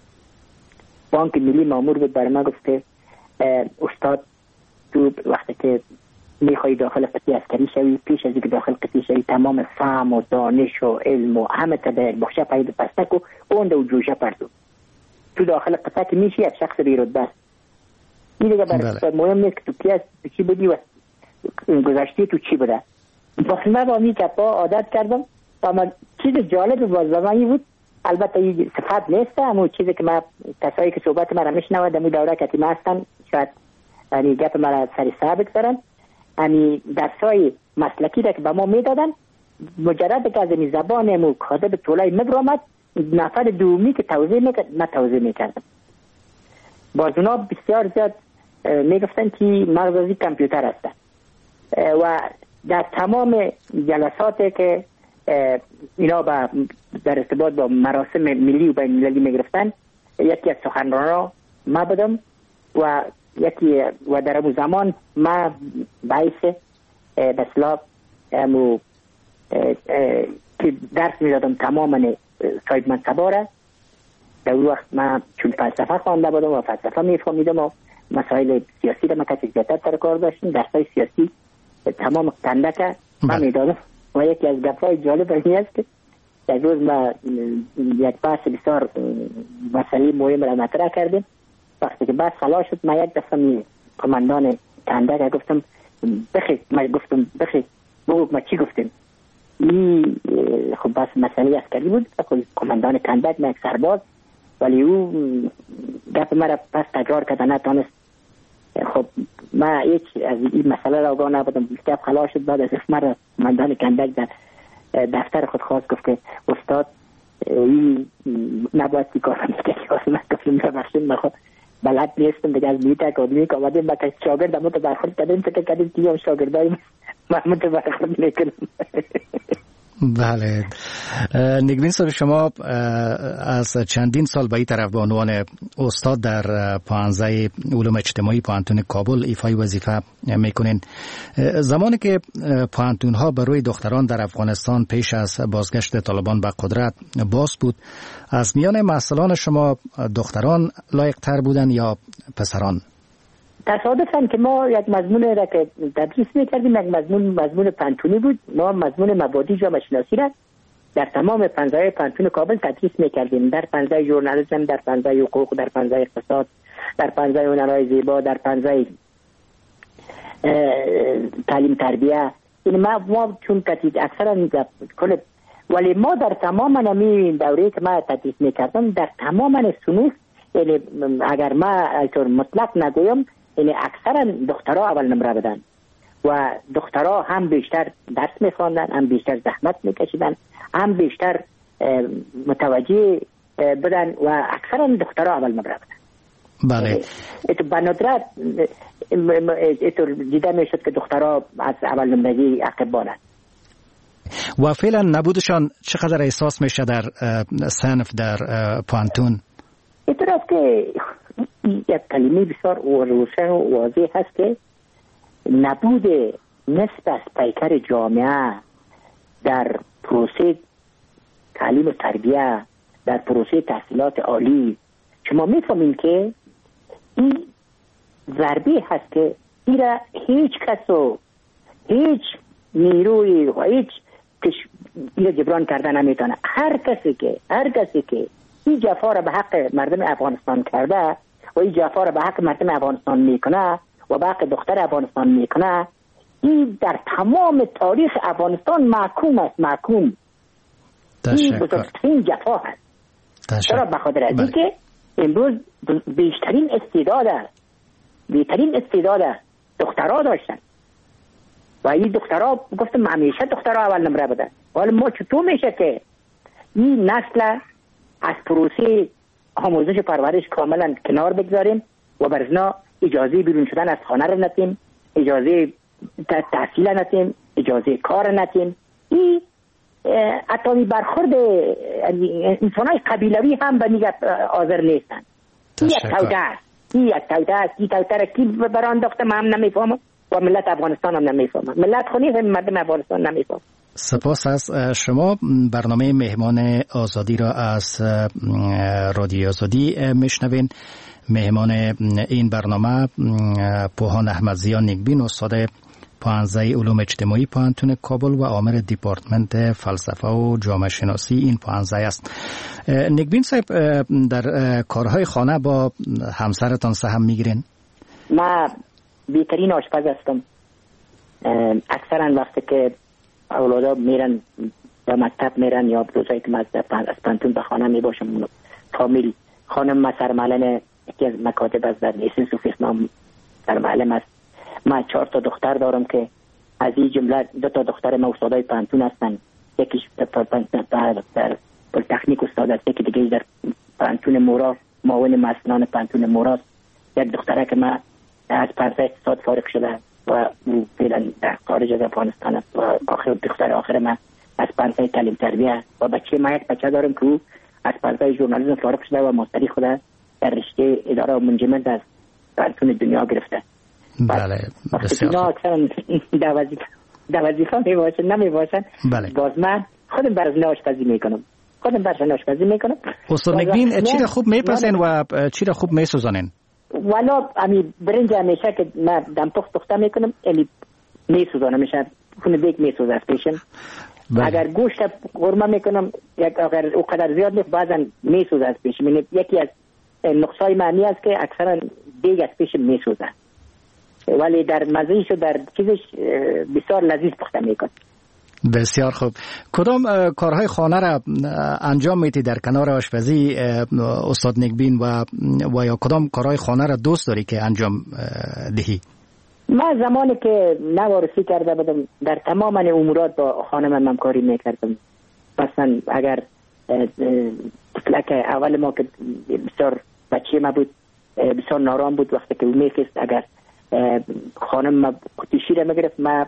بانک ملی مامور بود، برای من گفته استاد تو وقتی که میخوایی داخل قطعی عسکری شوی، پیش از اینکه داخل قطعی شوی تمام فهم و دانش و علم و همه تا در بخشه پاید پستک و اونده و جوشه پرتو تو داخل قطعه که میشی یک شخص بیرود بست. این دیگه برای مهم نیست که تو کی هست، تو چی بودی و گذشتی تو چی بوده. باز من با می که با عادت کردم و من چیز جالب بازدمانی بود. البته این صفت نیست، اما چیزی که من کسایی که صحبت من میشنوند در دوره کتیمه هستن شاید یعنی گپ من سر ثابت کردن. یعنی درسای مسلکی را که به ما میدادن مجرد که از این زبان مو کاذب طولای مبرامد نفر دومی که توضیح میکرد من توضیح میکردم. باز اونا بسیار زیاد میگفتن که مغزی کامپیوتر هستن و در تمام جلساتی که اینا با در ارتباط با مراسم ملی و بین المللی میگرفتن یکی از سخنرانان ما بودم و یکی و در اون زمان ما باعث بسلا امو که درس میدادم تماما صاحب منصبا را. در اون وقت من چون فلسفه خوانده بودم و فلسفه میفهمیدم و مسائل سیاسی را ما کسی زیادتر سر کار داشتیم. درسای سیاسی تمام کندک من میدادم و یکی از گپ‌های جالب این است که یک روز ما یک بحث بسیار مسئله مهم را مطرح کردیم. وقتی که بحث خلاص شد من یک دفعه می کماندان کندک گفتم بخی من گفتم بخی بگو ما چی گفتیم. این خب بحث مسئله عسکری بود. خب کماندان کندک من یک سرباز ولی او گپ مرا پس تکرار کرد نتانست. خب من هیچ از این مسئله را آگاه نبودم. گپ خلاص شد. بعد از مرا کماندان کندک در دفتر خود خواست گفت که استاد این نباید سی کار میکرد. من گفتم ببخشید من خود بلد نیستم دیگه از بیت اکادمی که آمدیم با که شاگرد همون تو برخورد کردیم فکر کردیم که هم شاگردای محمود تو برخورد میکنم. بله نگبین صاحب، شما از چندین سال به این طرف به عنوان استاد در پانزده علوم اجتماعی پانتون کابل ایفای وظیفه میکنین. زمانی که پانتون ها برای دختران در افغانستان پیش از بازگشت طالبان به قدرت باز بود، از میان محصلان شما دختران لایق تر بودن یا پسران؟ تصادفاً که ما یک مضمون را که تدریس میکردیم یک مضمون مضمون پانتونی بود. ما مضمون مبادی جامعه شناسی را در تمام پنجه پانتون کابل تدریس میکردیم. در پنجه ژورنالیسم، در پنجه حقوق، در پنجه اقتصاد، در پنجه هنرهای زیبا، در پنجه تعلیم تربیه. این ما ما چون کتید اکثرا کل ولی ما در تمام نمی دوره که ما تدریس میکردم در تمام صنوف، یعنی اگر ما اینطور مطلق نگویم یعنی اکثرا دخترها اول نمره بدن و دخترها هم بیشتر درس میخواندن، هم بیشتر زحمت میکشیدن، هم بیشتر متوجه بدن و اکثرا دخترها اول نمره بدن. بله. اتو بندرت اتو دیده میشد که دخترها از اول نمرگی عقب بانند. و فعلا نبودشان چقدر احساس میشه در صنف در پانتون؟ اعتراف که یک کلمه بسیار روشن و واضح هست که نبود نصف از پیکر جامعه در پروسه تعلیم و تربیه، در پروسه تحصیلات عالی، شما میفهمین که این ضربه هست که این را هیچ کس و هیچ نیروی و هیچ این را جبران کردن نمیتونه. هر کسی که هر کسی که این جفا را به حق مردم افغانستان کرده و این جفا را به حق مردم افغانستان میکنه و به حق دختر افغانستان میکنه، این در تمام تاریخ افغانستان محکوم است. محکوم این بزرگترین جفا هست. چرا؟ به خاطر از این که امروز بیشترین استعداد بیشترین استعداد دخترها داشتن و این دخترها گفتم همیشه دخترها اول نمره بدن. ولی ما چطور میشه که این نسل از پروسه آموزش پرورش کاملا کنار بگذاریم و برزنا اجازه بیرون شدن از خانه رو نتیم، اجازه تحصیل نتیم، اجازه کار نتیم. این حتی برخورد انسانای قبیلوی هم به نیگه حاضر نیستن. این یک توده است، این یک توده است. این توده را کی برانداخته من هم نمیفهمم و ملت افغانستان هم نمیفهمم. ملت خونی هم مردم افغانستان نمیفهمم. سپاس از شما. برنامه مهمان آزادی را از رادیو آزادی میشنوین. مهمان این برنامه پوهان احمدزیا نیکبین، استاد پانزده علوم اجتماعی پوهنتون کابل و آمر دیپارتمنت فلسفه و جامعه شناسی این پانزده است. نیکبین صاحب، در کارهای خانه با همسرتان سهم میگیرین؟ من بهترین آشپز هستم. اکثرا وقتی که اولادا میرن به مکتب میرن یا روزایی که من از پانتون به خانه میباشم، فامیل خانم ما سرمعلم یکی از مکاتب از در لیسنس و فیسنام سرمعلم است. من چهار تا دختر دارم که از این جمله دو تا دختر ما استادای پانتون هستن. یکیش در پلیتکنیک استاد است، یکی دیگه در پانتون مورا معاون مسنان پانتون موراست. یک دختره که من از پرسه اقتصاد فارغ شده و فعلا در خارج از افغانستان است و آخر دختر آخر من از پرسه تعلیم تربیه و بچه ما یک بچه دارم که از پرسه ژورنالیسم فارغ شده و ماستری خود در رشته اداره و منجمنت از پانتون دنیا گرفته. بله بسیار خوب. اکثرا در وظیفه در وظیفه می باشن نمی باشن. بله. باز من خودم برای آشپزی میکنم. خودم برای آشپزی میکنم. استاد نیکبین چی را خوب میپسین و چی را خوب میسوزانین؟ والا امی برنج همیشه که من دم پخت پخته میکنم الی میسوزانم، میشه خونه دیگ میسوزه پیشم. اگر گوشت قورمه میکنم یک اگر او قدر زیاد نیست بعضا میسوزه از پیشم. یکی از نقصای معنی است که اکثرا دیگ از پیشم میسوزه، ولی در مزهش و در چیزش بسیار لذیذ پخته میکنم. بسیار خوب. کدام کارهای خانه را انجام میتی در کنار آشپزی استاد نیکبین و و یا کدام کارهای خانه را دوست داری که انجام دهی؟ من زمانی که نوارسی کرده بودم در تمام امورات با خانم همکاری میکردم. مثلا اگر طفلک اول ما که بسیار بچه ما بود بسیار نارام بود، وقتی که میخست اگر خانم ما قطی شیر میگرفت ما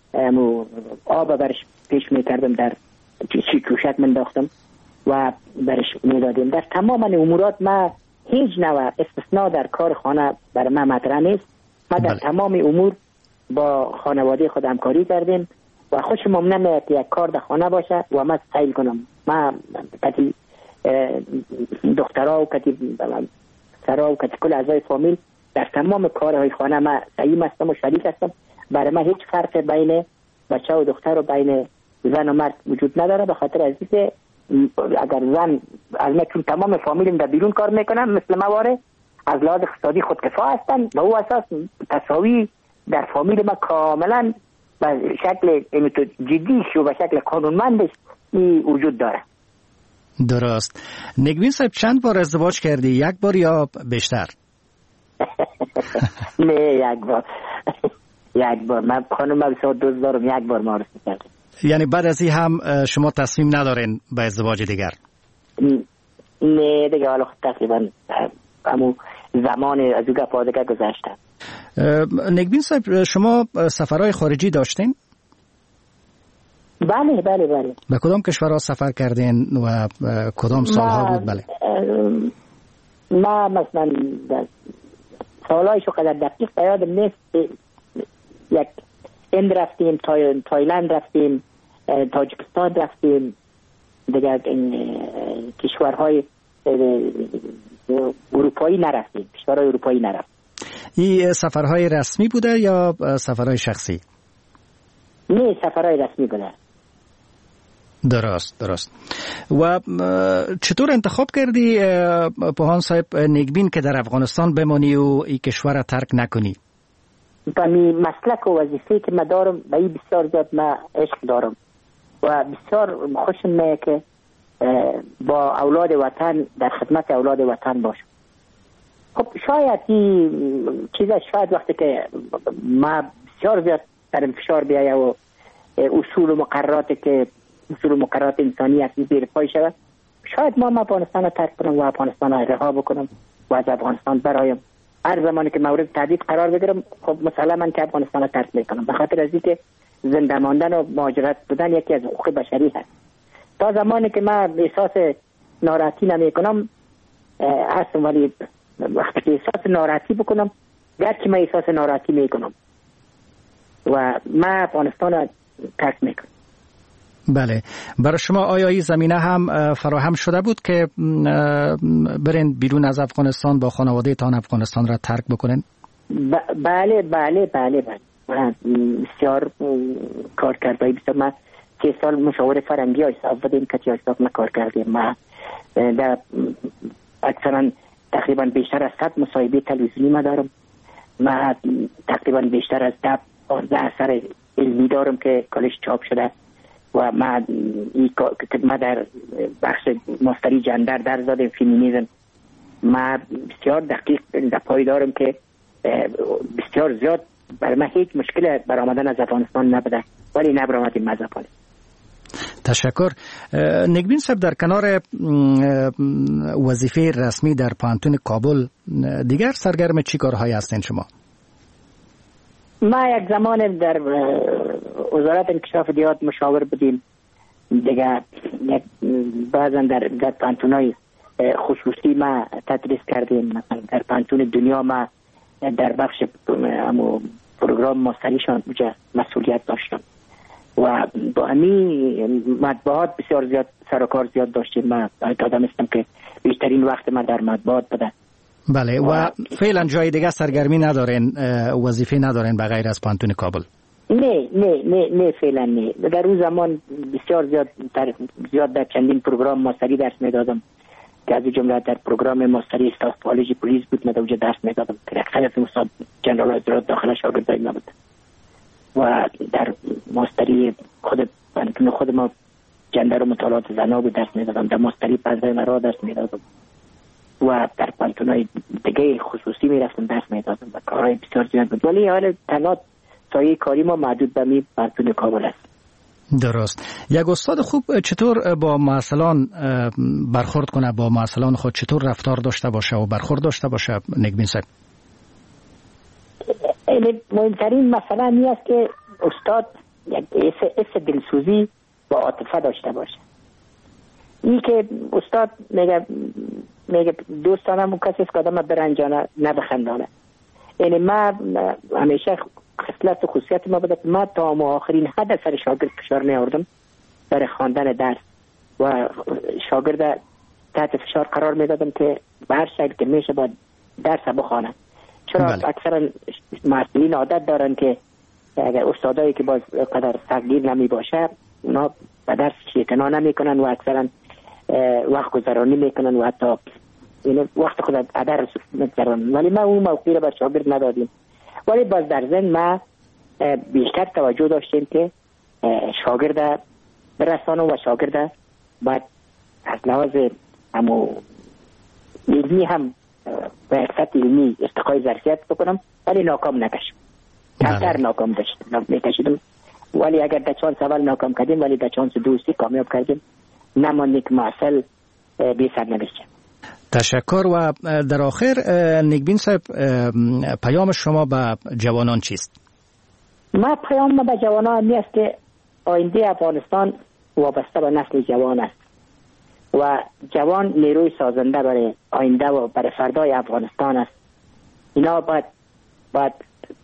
آب برش پیش میکردم، در کوشک من داختم و برش میدادیم. در تمام امورات ما هیچ نوع استثناء در کار خانه بر ما مطرح نیست. ما در تمام امور با خانواده خود همکاری کردیم و خوشم نمیاد یک کار در خانه باشه و ما سیل کنم. ما کتی دخترها و کتی سرها و کتی کل اعضای فامیل در تمام کارهای خانه ما سعیم هستم و شریک هستم. برای من هیچ فرق بین بچه و دختر و بین زن و مرد وجود نداره، به خاطر از اینکه اگر زن از من چون تمام فامیلم در بیرون کار میکنم مثل مواره از لحاظ اقتصادی خودکفا هستن و او اساس تساوی در فامیل ما کاملا به شکل جدیش و به شکل قانونمندش وجود داره. درست. نیکبین صاحب چند بار ازدواج کردی؟ یک بار یا بیشتر؟ نه یک بار. یک بار. من خانم بسیار دوست دارم، یک بار معرفی کردم. یعنی بعد از این هم شما تصمیم ندارین به ازدواج دیگر؟ نه دیگه حالا تقریبا همون زمان از او گپ دیگه گذشته. نیکبین صاحب شما سفرهای خارجی داشتین؟ بله بله بله. به کدام کشورها سفر کردین و کدام سالها بود؟ بله. ما مثلا سالهایش رو قدر دقیق یادم نیست. یک هند رفتیم، تای... تایلند رفتیم، تاجیکستان رفتیم، دیگر این کشورهای اروپایی نرفتیم. کشورهای اروپایی نرفتیم. این سفرهای رسمی بوده یا سفرهای شخصی؟ نه سفرهای رسمی بوده. درست درست. و چطور انتخاب کردی پوهان صاحب نیکبین که در افغانستان بمانی و این کشور را ترک نکنی؟ با می مسلک و وظیفه که من دارم به این بسیار زیاد من عشق دارم و بسیار خوشم میاد که با اولاد وطن در خدمت اولاد وطن باشم. خب شاید این چیزا شاید وقتی که ما بسیار زیاد در انفشار بیایه و اصول و مقرراتی که اصول و مقررات انسانی هستی زیر پای شود، شاید ما افغانستان رو ترک کنم و افغانستان رو رها بکنم و از افغانستان برایم. هر زمانی که مورد تهدید قرار بگیرم خب مثلا من که افغانستان رو ترک میکنم، به خاطر از اینکه زنده ماندن و مهاجرت بودن یکی از حقوق بشری هست تا زمانی که من احساس ناراحتی نمی کنم هستم، ولی وقتی که احساس ناراحتی بکنم گرچه من احساس ناراحتی می کنم و من افغانستان را ترک می کنم. بله، برای شما آیا این زمینه هم فراهم شده بود که برین بیرون از افغانستان با خانواده تان افغانستان را ترک بکنین؟ ب- بله بله بله بله من بسیار کار کرده بسیار. من سه سال مشاور فرنگی حساب بودیم که حساب ما کار کردیم. من در اکثرا تقریبا بیشتر از صد مصاحبه تلویزیونی ما دارم. من تقریبا بیشتر از ده پانزده اثر علمی دارم که کالش چاپ شده و من ما در بخش ماستری جندر در زاده فیمینیزم من بسیار دقیق در پای دارم که بسیار زیاد برای من هیچ مشکل برآمدن از افغانستان نبوده، ولی نبرآمدیم از افغانستان. تشکر. نگبین صاحب، در کنار وظیفه رسمی در پانتون کابل دیگر سرگرم چی کارهایی هستین شما؟ ما یک زمان در وزارت انکشاف دیات مشاور بودیم دیگه، بعضا در در پانتونای خصوصی ما تدریس کردیم. مثلا در پانتون دنیا ما در بخش پروگرام ماستریشان اونجا مسئولیت داشتم و با همین مطبوعات بسیار زیاد سر و کار زیاد داشتیم. من آدم هستم که بیشترین وقت من در مطبوعات بوده. بله و, و فعلا جای دیگه سرگرمی ندارین، وظیفه ندارین بغیر از پانتون کابل؟ نه نه نه نه فعلا نه. در اون زمان بسیار زیاد در زیاد در چندین پروگرام ماستری درس میدادم که از جمله در پروگرام ماستری استاف پالیجی پلیس بود. من اونجا درس میدادم که اکثر از استاد جنرال حضرات داخل شاگردای ما بود و در ماستری خود پانتون خود ما جندر و مطالعات زنا بود درس میدادم. در ماستری پزای مرا درس میدادم و در پانتونای دیگه خصوصی میرفتم درس میدادم و کارهای بسیار زیاد بود، ولی حال تنها سایه کاری ما محدود به می پانتون کابل است. درست. یک استاد خوب چطور با معلمان برخورد کنه، با معلمان خود چطور رفتار داشته باشه و برخورد داشته باشه نگبین صاحب؟ مهمترین مسئله این است که استاد یک حس دلسوزی با عاطفه داشته باشه. این که استاد میگه میگه دوستانم کسی است که آدم برنجانه نه بخندانه. یعنی من همیشه خصلت و خصوصیت ما بوده که من تا آخرین حد سر شاگرد فشار می آوردم برای خواندن درس و شاگرد تحت فشار قرار می دادم که به هر شکل که میشه باید درس بخوانه. چرا بله. اکثرا مسئولین عادت دارن که اگر استادایی که باز قدر تقدیر نمی باشه اونا به درس اعتنا نمی کنن و اکثرا وقت گذرانی می کنن و حتی وقت خود ادر میگذرونن، ولی ما اون موقعی رو به شاگرد ندادیم. ولی باز در ضمن ما بیشتر توجه داشتیم که شاگرد برسانم و شاگرد باید از لحاظ همو علمی هم به اقصد علمی استقای ظرفیت بکنم، ولی ناکام نکشم. کمتر ناکام میکشیدم، ولی اگر در چانس اول ناکام کردیم ولی در چانس دوستی کامیاب کردیم، نمانده که معسل بی سر نبشیم. تشکر. و در آخر نگبین صاحب، پیام شما به جوانان چیست؟ ما پیام ما به جوانان می است که آینده افغانستان وابسته به نسل جوان است و جوان نیروی سازنده برای آینده و برای فردای افغانستان است. اینا باید باید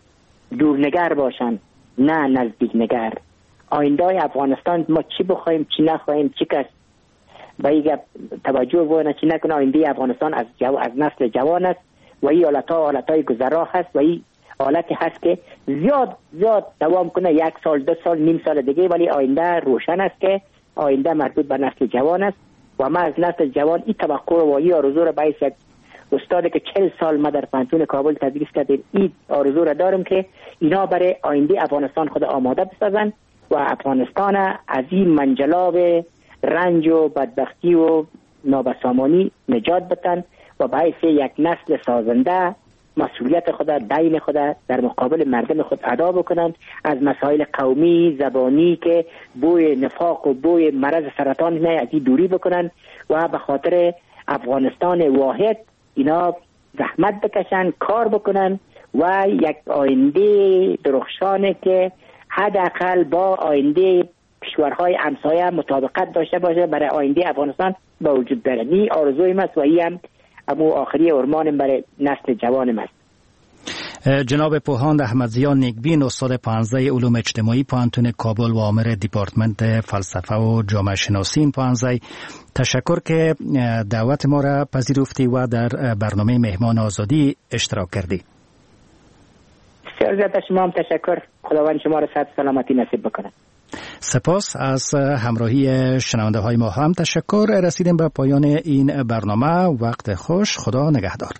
دورنگر باشن، نه نزدیک نگر. آینده افغانستان ما چی بخوایم چی نخواهیم چی کس با این توجه بونه چی نکنه، آینده افغانستان از جو از نسل جوان است و این حالت ها حالت های گذرا هست و این حالتی هست که زیاد زیاد دوام کنه، یک سال دو سال نیم سال دیگه، ولی آینده روشن است که آینده مربوط به نسل جوان است و ما از نسل جوان این توقع و این آرزو را باعث یک استادی که چهل سال ما در پانتون کابل تدریس کردیم این آرزو را دارم که اینا برای آینده افغانستان خود آماده بسازن و افغانستان از این منجلاب رنج و بدبختی و نابسامانی نجات بدن و باعث یک نسل سازنده مسئولیت خود دین خود در مقابل مردم خود ادا بکنند، از مسائل قومی زبانی که بوی نفاق و بوی مرض سرطان نه از این دوری بکنند و به خاطر افغانستان واحد اینا زحمت بکشن، کار بکنن و یک آینده درخشانه که حداقل با آینده کشورهای همسایه مطابقت داشته باشه برای آینده افغانستان به وجود بیاره. این آرزوی است و این هم امو آخری ارمان برای نسل جوان است. جناب پوهاند احمدزیان نیکبین، استاد پانزده علوم اجتماعی پوهنتون کابل و عامل دیپارتمنت فلسفه و جامعه شناسی این پوهنتون، تشکر که دعوت ما را پذیرفتی و در برنامه مهمان آزادی اشتراک کردی. بسیار زیاد شما هم تشکر. خداوند شما را صحت سلامتی نصیب بکنه. سپاس از همراهی شنونده های ما هم تشکر. رسیدیم به پایان این برنامه. وقت خوش. خدا نگهدار.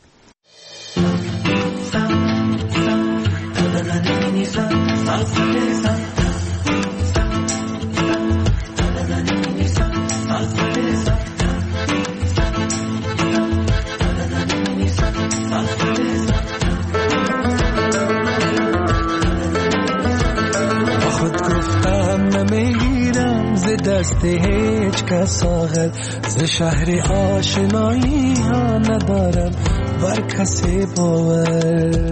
نمیگیرم ز دست هیچ کس آخر، ز شهر آشنایی ها ندارم بر کسی باور.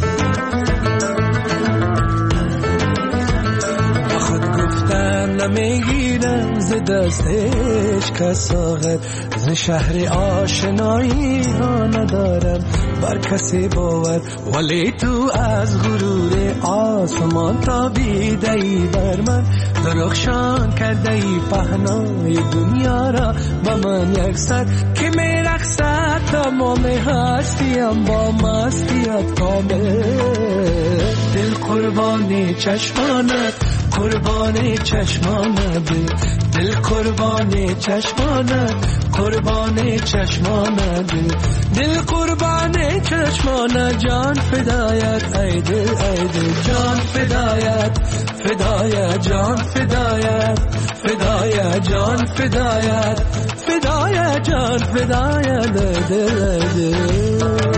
با خود گفتم نمیگیرم ز دست هیچ کس آخر، ز شهر آشنایی ها ندارم بر کسی باور. ولی تو از غرور آسمان تابیده ای بر من، درخشان کرده ای پهنای دنیا را با من یکسر، که می رقصد تمام هستیم با مستیت کامل. دل قربان چشمانت، قربان چشمانت، دل قربان چشمانت، قربان چشمانت، دل قربان چشمانت، جان فدایت ای دل ای دل، جان فدایت فدایت، جان فدایت فدایت، جان فدایت فدایت، جان فدایت دل دل.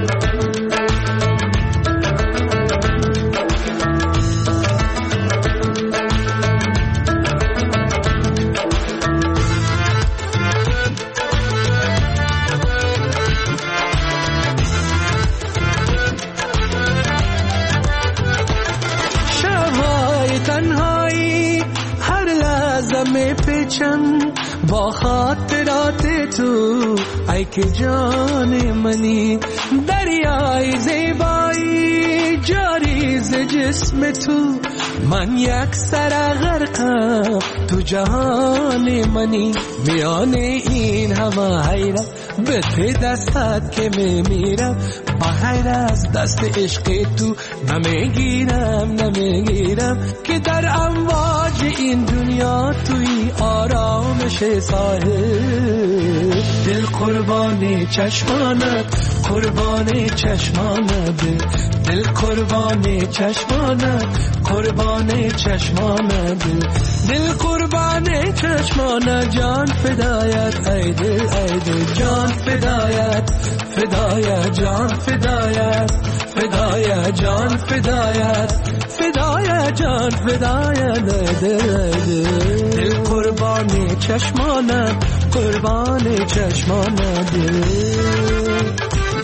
با خاطرات تو ای که جان منی، دریای زیبایی جاری ز جسم تو، من یک سر غرقم تو جهان منی. میان این همه حیرت به ته دستت که میمیرم، با غیر از دست عشق تو نمیگیرم نمیگیرم، که در امواج این دنیا توی آرامش ساحل. دل قربان چشمانت، قربان چشمانت، دل قربان چشمانت، قربان چشمانت، دل قربان چشمانت، جان فدایت ای دل ای دل، جان فدایت فدایت، جان فدایت فدایت، جان فدایت فدایت، جان فدایت دل دل، دل قربان چشمانت، قربان چشمانت دل.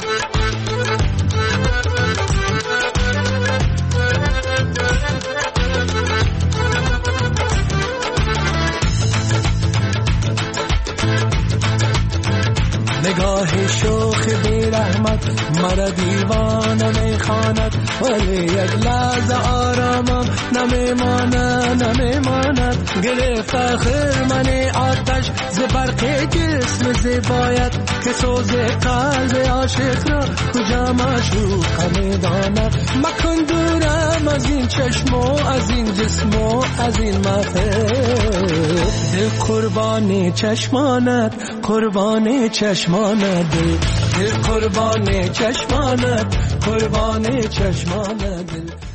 نگاه شوخ بی رحمت مرا دیوانه میخواند، ولی یک لحظه آرامم نمیماند نمیماند. گرفت آخر من آتش ز برق جسم زیبایت، که سوز قلب عاشق را کجا معشوق میداند. مکن دورم از این چشم و از این جسم و از این محفل. دل قربان چشمانت، قربان چشمانت، دل قربان چشمانت، قربان چشمانت.